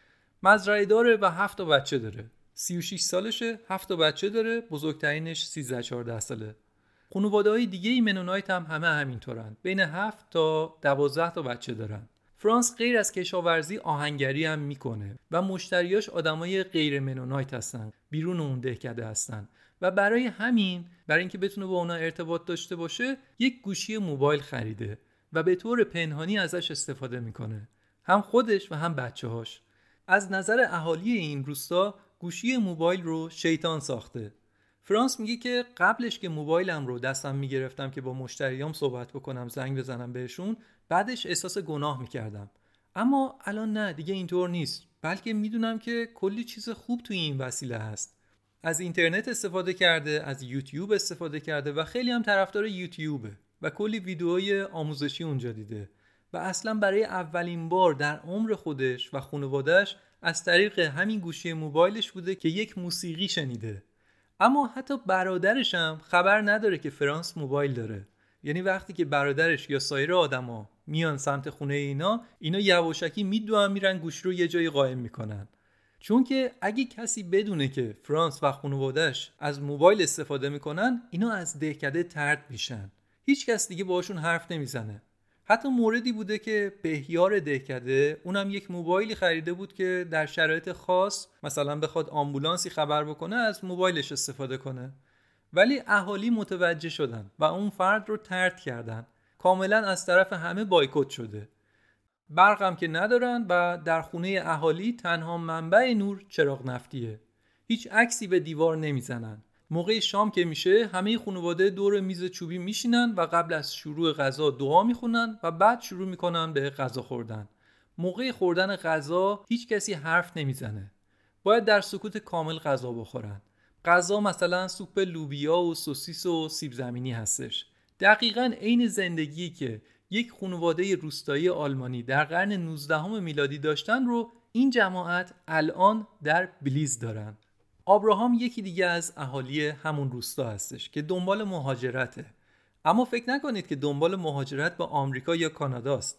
مزرعه داره و 7 تا بچه داره. 36 سالشه، 7 تا بچه داره، بزرگترینش 13-14 ساله. خانواده‌های دیگه ای منونایت هم همینطورن. بین 7 تا 12 تا بچه دارن. فرانس غیر از کشاورزی آهنگری هم میکنه و مشتریاش آدمای غیر منونایت هستن، بیرون اون دهکده هستن و برای اینکه بتونه با اونا ارتباط داشته باشه یک گوشی موبایل خریده و به طور پنهانی ازش استفاده میکنه، هم خودش و هم بچه‌هاش. از نظر اهالی این روستا گوشی موبایل رو شیطان ساخته. فرانس میگه که قبلش که موبایلم رو دستم میگرفتم که با مشتریام صحبت بکنم، زنگ بزنم بهشون، بعدش احساس گناه میکردم. اما الان نه، دیگه اینطور نیست، بلکه میدونم که کلی چیز خوب توی این وسیله هست. از اینترنت استفاده کرده، از یوتیوب استفاده کرده و خیلی هم طرفدار یوتیوبه و کلی ویدیوهای آموزشی اونجا دیده و اصلا برای اولین بار در عمر خودش و خانواده‌اش از طریق همین گوشی موبایلش بوده که یک موسیقی شنیده. اما حتی برادرش هم خبر نداره که فرانس موبایل داره. یعنی وقتی که برادرش یا سایر آدما میان سمت خونه اینا یواشکی میدوئن میرن گوشی رو یه جایی قایم میکنن. چون که اگه کسی بدونه که فرانس و خانواده‌اش از موبایل استفاده میکنن، اینا از دهکده طرد میشن. هیچ کس دیگه باهاشون حرف نمیزنه. حتی موردی بوده که بهیار دهکده اونم یک موبایلی خریده بود که در شرایط خاص مثلا بخواد آمبولانسی خبر بکنه از موبایلش استفاده کنه، ولی اهالی متوجه شدن و اون فرد رو طرد کردن. کاملا از طرف همه بایکوت شده. برق هم که ندارن و در خونه اهالی تنها منبع نور چراغ نفتیه. هیچ عکسی به دیوار نمیزنن. موقع شام که میشه همه خانواده دور میز چوبی میشینن و قبل از شروع غذا دعا میخونن و بعد شروع میکنن به غذا خوردن. موقع خوردن غذا هیچ کسی حرف نمیزنه. باید در سکوت کامل غذا بخورن. غذا مثلا سوپ لوبیا و سوسیس و سیب زمینی هستش. دقیقاً عین زندگی که یک خانواده روستایی آلمانی در قرن 19 میلادی داشتن رو این جماعت الان در بلیز دارن. آبراهام یکی دیگه از اهالی همون روستا هستش که دنبال مهاجرته. اما فکر نکنید که دنبال مهاجرت به آمریکا یا کاناداست.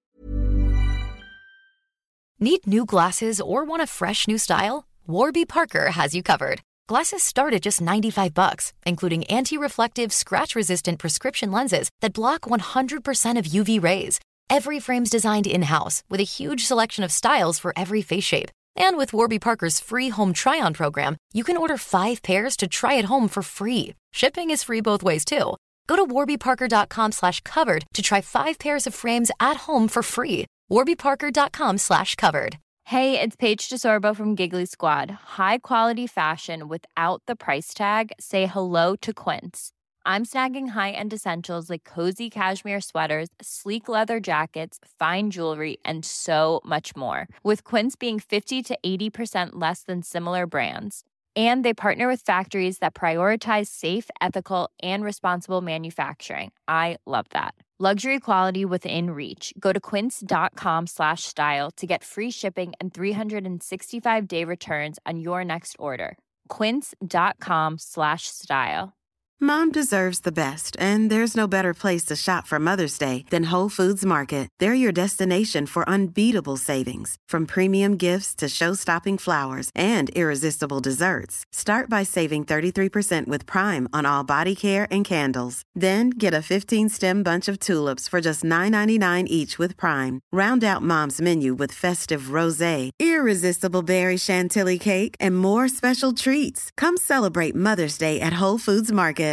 Need new glasses or want a fresh new style? Warby Parker has you covered. Glasses start at just $95, including anti-reflective, scratch-resistant prescription lenses that block 100% of UV rays. Every frame's designed in-house with a huge selection of styles for every face shape. And with Warby Parker's free home try-on program, you can order 5 pairs to try at home for free. Shipping is free both ways, too. Go to warbyparker.com/covered to try 5 pairs of frames at home for free. warbyparker.com/covered. Hey, it's Paige DeSorbo from Giggly Squad. High quality fashion without the price tag. Say hello to Quince. I'm snagging high-end essentials like cozy cashmere sweaters, sleek leather jackets, fine jewelry, and so much more. With Quince being 50 to 80% less than similar brands. And they partner with factories that prioritize safe, ethical, and responsible manufacturing. I love that. Luxury quality within reach. Go to quince.com/style to get free shipping and 365-day returns on your next order. quince.com/style. Mom deserves the best, and there's no better place to shop for Mother's Day than Whole Foods Market. They're your destination for unbeatable savings, from premium gifts to show-stopping flowers and irresistible desserts. Start by saving 33% with Prime on all body care and candles. Then get a 15-stem bunch of tulips for just $9.99 each with Prime. Round out Mom's menu with festive rosé, irresistible berry chantilly cake, and more special treats. Come celebrate Mother's Day at Whole Foods Market.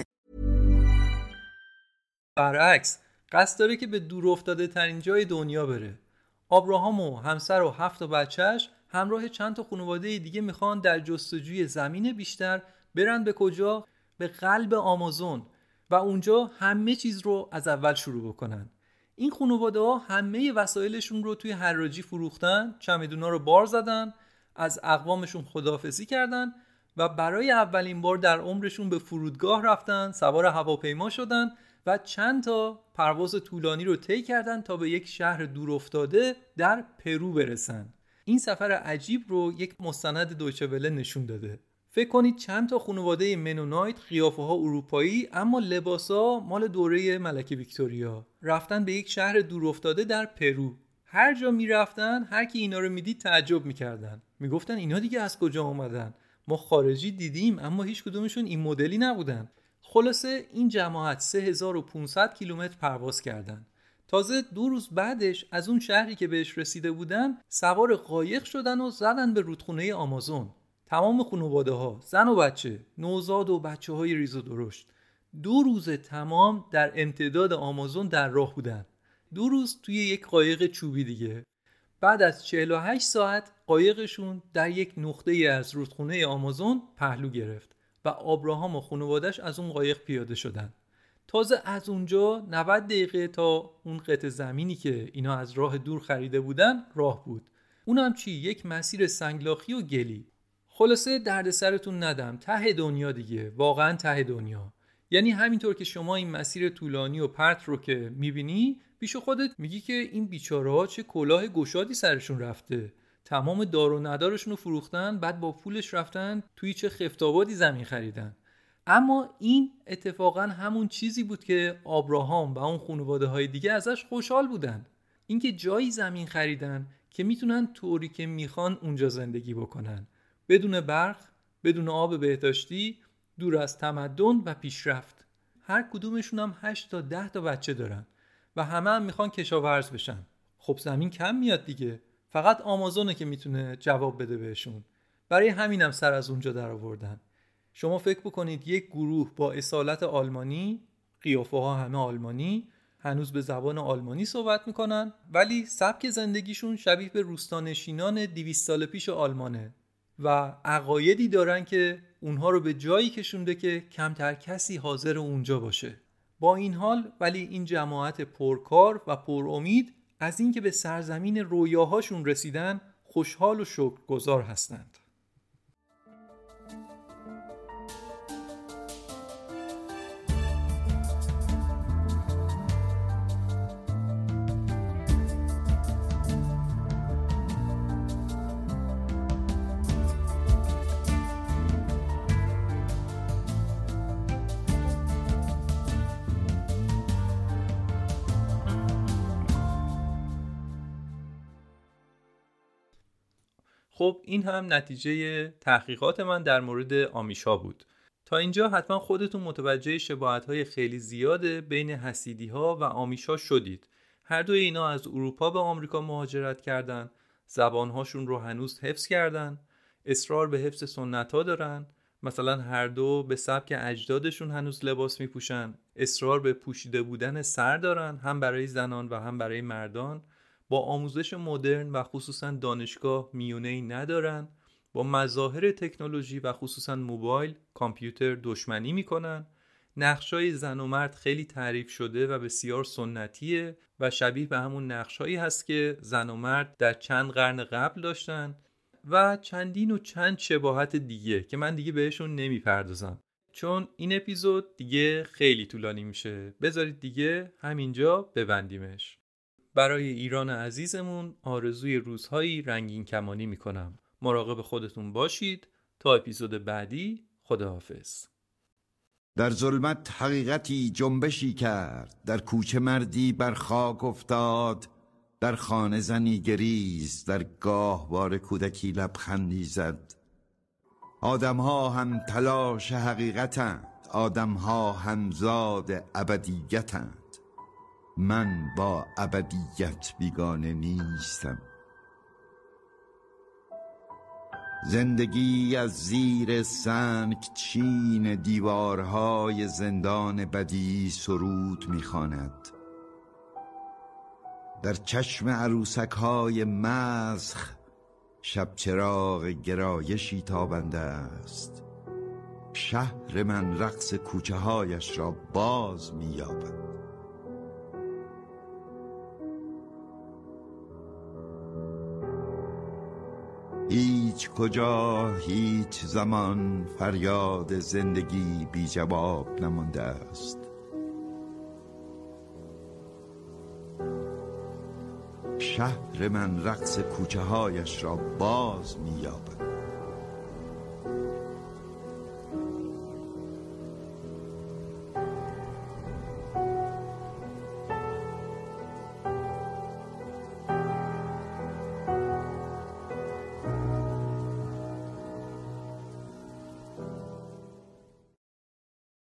برعکس قصد داره که به دور افتاده ترین جای دنیا بره. آبراهام و همسر و 7 بچهش همراه چند تا خانواده دیگه میخوان در جستجوی زمین بیشتر برن به کجا؟ به قلب آمازون و اونجا همه چیز رو از اول شروع بکنن. این خانواده ها همه وسایلشون رو توی حراجی فروختن، چمدونا رو بار زدن، از اقوامشون خداحافظی کردن و برای اولین بار در عمرشون به فرودگاه رفتن، سوار هواپیما شدن و چند تا پرواز طولانی رو طی کردن تا به یک شهر دور افتاده در پرو برسن. این سفر عجیب رو یک مستند دویچه وله نشون داده. فکر کنید چند تا خانواده منونایت، قیافه ها اروپایی اما لباسا مال دوره ملکه ویکتوریا، رفتن به یک شهر دور افتاده در پرو. هر جا می رفتن هر کی اینا رو میدید تعجب میکردن، میگفتن اینا دیگه از کجا اومدن؟ ما خارجی دیدیم اما هیچ کدومشون این مدلی نبودن. خلاصه این جماعت 3500 کیلومتر پرواز کردن. تازه 2 روز بعدش از اون شهری که بهش رسیده بودن سوار قایق شدن و زدن به رودخونه آمازون. تمام خانواده ها، زن و بچه، نوزاد و بچه های ریز و درشت 2 روز تمام در امتداد آمازون در راه بودن. 2 روز توی یک قایق چوبی دیگه. بعد از 48 ساعت قایقشون در یک نقطه از رودخونه آمازون پهلو گرفت و آبراهام و خانواده‌اش از اون قایق پیاده شدن. تازه از اونجا 90 دقیقه تا اون قطع زمینی که اینا از راه دور خریده بودن راه بود. اونم چی؟ یک مسیر سنگلاخی و گلی. خلاصه دردسرتون ندم، ته دنیا دیگه، واقعا ته دنیا. یعنی همینطور که شما این مسیر طولانی و پرت رو که میبینی پیش خودت میگی که این بیچاره‌ها چه کلاه گشادی سرشون رفته، تمام دار و ندارشون رو فروختن، بعد با پولش رفتن توی چه خفتابادی زمین خریدن. اما این اتفاقا همون چیزی بود که آبراهام و اون خانواده‌های دیگه ازش خوشحال بودن، اینکه جایی زمین خریدن که میتونن طوری که میخوان اونجا زندگی بکنن، بدون برق، بدون آب بهداشتی، دور از تمدن و پیشرفت. هر کدومشون هم 8 تا 10 تا بچه دارن و همه هم میخوان کشاورز بشن. خب زمین کم میاد دیگه، فقط آمازونه که میتونه جواب بده بهشون. برای همینم سر از اونجا در آوردن. شما فکر بکنید یک گروه با اصالت آلمانی، قیافه ها همه آلمانی، هنوز به زبان آلمانی صحبت میکنن، ولی سبک زندگیشون شبیه به روستانشینان 200 سال پیش آلمانه و عقایدی دارن که اونها رو به جایی کشونده که کمتر کسی حاضر اونجا باشه. با این حال ولی این جماعت پرکار و پر امید از اینکه به سرزمین رویاهاشون رسیدن خوشحال و شکرگزار هستند. خب این هم نتیجه تحقیقات من در مورد آمیشا بود. تا اینجا حتما خودتون متوجه شباهت‌های خیلی زیاده بین حسیدی‌ها و آمیشا شدید. هر دوی اینا از اروپا به آمریکا مهاجرت کردن، زبان‌هاشون رو هنوز حفظ کردن، اصرار به حفظ سنت‌ها دارن، مثلا هر دو به سبک اجدادشون هنوز لباس میپوشن، اصرار به پوشیده بودن سر دارن، هم برای زنان و هم برای مردان، با آموزش مدرن و خصوصا دانشگاه میونه‌ای ندارن، با مظاهر تکنولوژی و خصوصا موبایل، کامپیوتر دشمنی میکنن، نقشای زن و مرد خیلی تعریف شده و بسیار سنتیه و شبیه به همون نقشایی هست که زن و مرد در چند قرن قبل داشتن و چندین و چند شباهت دیگه که من دیگه بهشون نمیپردازم چون این اپیزود دیگه خیلی طولانی میشه. بذارید دیگه همینجا ببندیمش. برای ایران عزیزمون آرزوی روزهایی رنگین کمانی میکنم. مراقب خودتون باشید. تا اپیزود بعدی، خداحافظ. در ظلمت حقیقتی جنبشی کرد، در کوچه مردی بر خاک افتاد، در خانه زنی گریز، در گاهواره کودکی لبخندی زد. آدم‌ها هم تلاش حقیقتند، آدم‌ها همزاد ابدیتند. من با ابدیت بیگانه نیستم. زندگی از زیر سنگ چین دیوارهای زندان بدی سرود می‌خواند. در چشم عروسک‌های مسخ شب چراغ گرایشی تابنده است. شهر من رقص کوچه هایش را باز می‌یابد. هیچ کجا هیچ زمان فریاد زندگی بی جواب نمانده است. شهر من رقص کوچه هایش را باز می‌یابد.